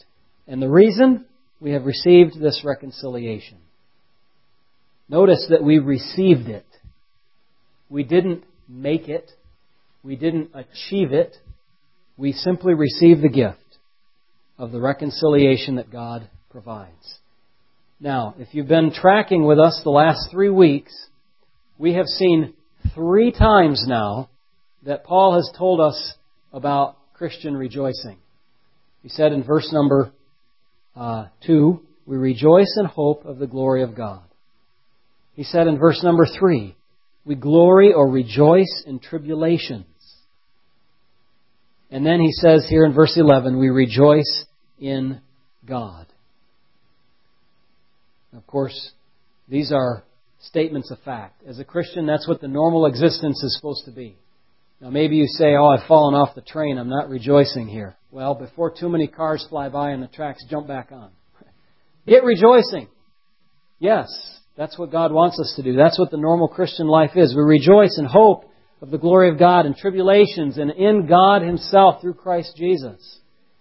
And the reason? We have received this reconciliation. Notice that we received it. We didn't make it. We didn't achieve it. We simply received the gift of the reconciliation that God provides. Now, if you've been tracking with us the last three weeks, we have seen three times now that Paul has told us about Christian rejoicing. He said in verse number uh, two, we rejoice in hope of the glory of God. He said in verse number three, we glory or rejoice in tribulations. And then he says here in verse eleven, we rejoice in God. Of course, these are statements of fact. As a Christian, that's what the normal existence is supposed to be. Now maybe you say, oh, I've fallen off the train, I'm not rejoicing here. Well, before too many cars fly by and the tracks, jump back on. Get rejoicing. Yes, that's what God wants us to do. That's what the normal Christian life is. We rejoice in hope of the glory of God in tribulations and in God Himself through Christ Jesus.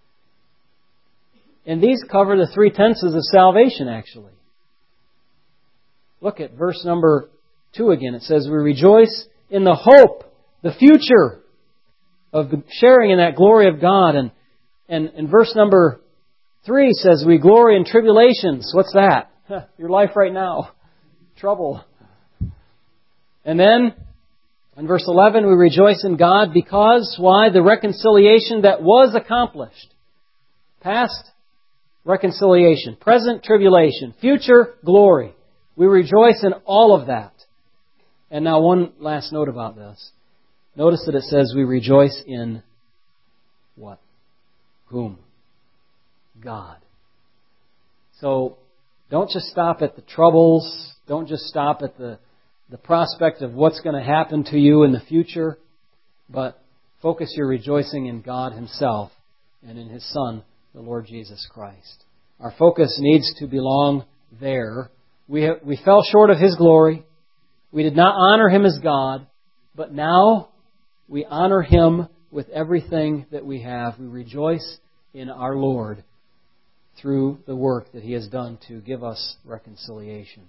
And these cover the three tenses of salvation, actually. Look at verse number two again. It says, we rejoice in the hope, the future of the sharing in that glory of God. And, and, and verse number three says, we glory in tribulations. What's that? Your life right now. Trouble. And then, in verse eleven, we rejoice in God because, why? The reconciliation that was accomplished. Past reconciliation. Present tribulation. Future glory. We rejoice in all of that. And now one last note about this. Notice that it says we rejoice in what? Whom? God. So, don't just stop at the troubles. Don't just stop at the, the prospect of what's going to happen to you in the future. But focus your rejoicing in God Himself and in His Son, the Lord Jesus Christ. Our focus needs to belong there. We have, we fell short of His glory. We did not honor Him as God. But now we honor Him with everything that we have. We rejoice in our Lord through the work that He has done to give us reconciliation.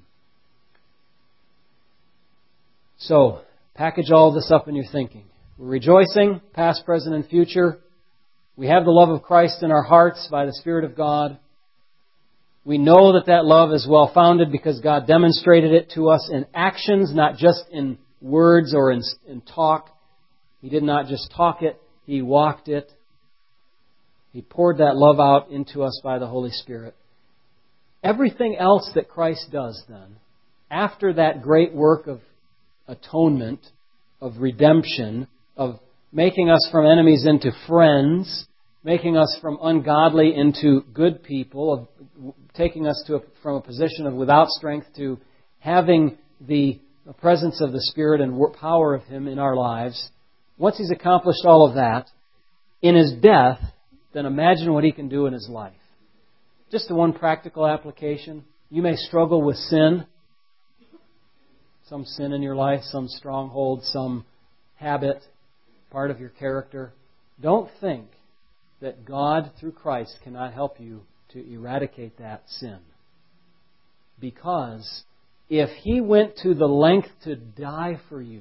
So, package all this up in your thinking. We're rejoicing, past, present, and future. We have the love of Christ in our hearts by the Spirit of God. We know that that love is well-founded because God demonstrated it to us in actions, not just in words or in, in talk. He did not just talk it, He walked it. He poured that love out into us by the Holy Spirit. Everything else that Christ does then, after that great work of atonement, of redemption, of making us from enemies into friends, making us from ungodly into good people, of taking us to a, from a position of without strength to having the presence of the Spirit and power of Him in our lives. Once He's accomplished all of that, in His death, then imagine what He can do in His life. Just the one practical application. You may struggle with sin. Some sin in your life, some stronghold, some habit, part of your character. Don't think that God, through Christ, cannot help you to eradicate that sin. Because if He went to the length to die for you,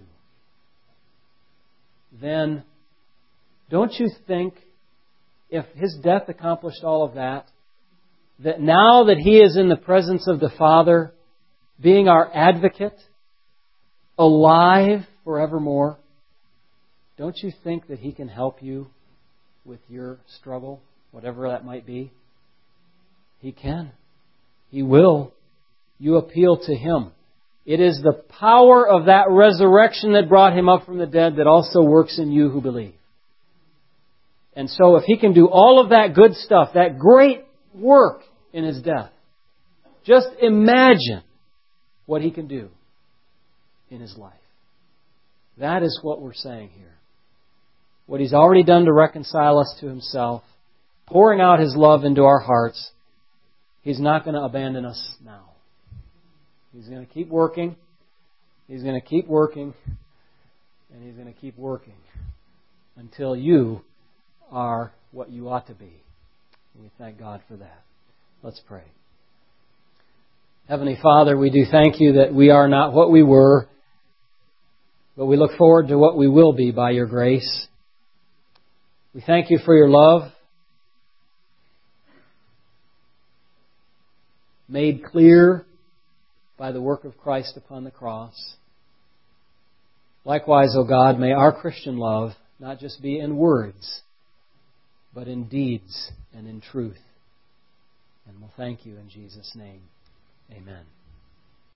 then don't you think, if His death accomplished all of that, that now that He is in the presence of the Father, being our advocate, alive forevermore, don't you think that He can help you with your struggle, whatever that might be? He can. He will. You appeal to Him. It is the power of that resurrection that brought Him up from the dead that also works in you who believe. And so if He can do all of that good stuff, that great work in His death, just imagine what He can do in His life. That is what we're saying here. What He's already done to reconcile us to Himself, pouring out His love into our hearts, He's not going to abandon us now. He's going to keep working. He's going to keep working. And He's going to keep working until you are what you ought to be. We thank God for that. Let's pray. Heavenly Father, we do thank you that we are not what we were, but we look forward to what we will be by your grace. We thank you for your love, made clear by the work of Christ upon the cross. Likewise, O God, may our Christian love not just be in words, but in deeds and in truth. And we'll thank you in Jesus' name. Amen.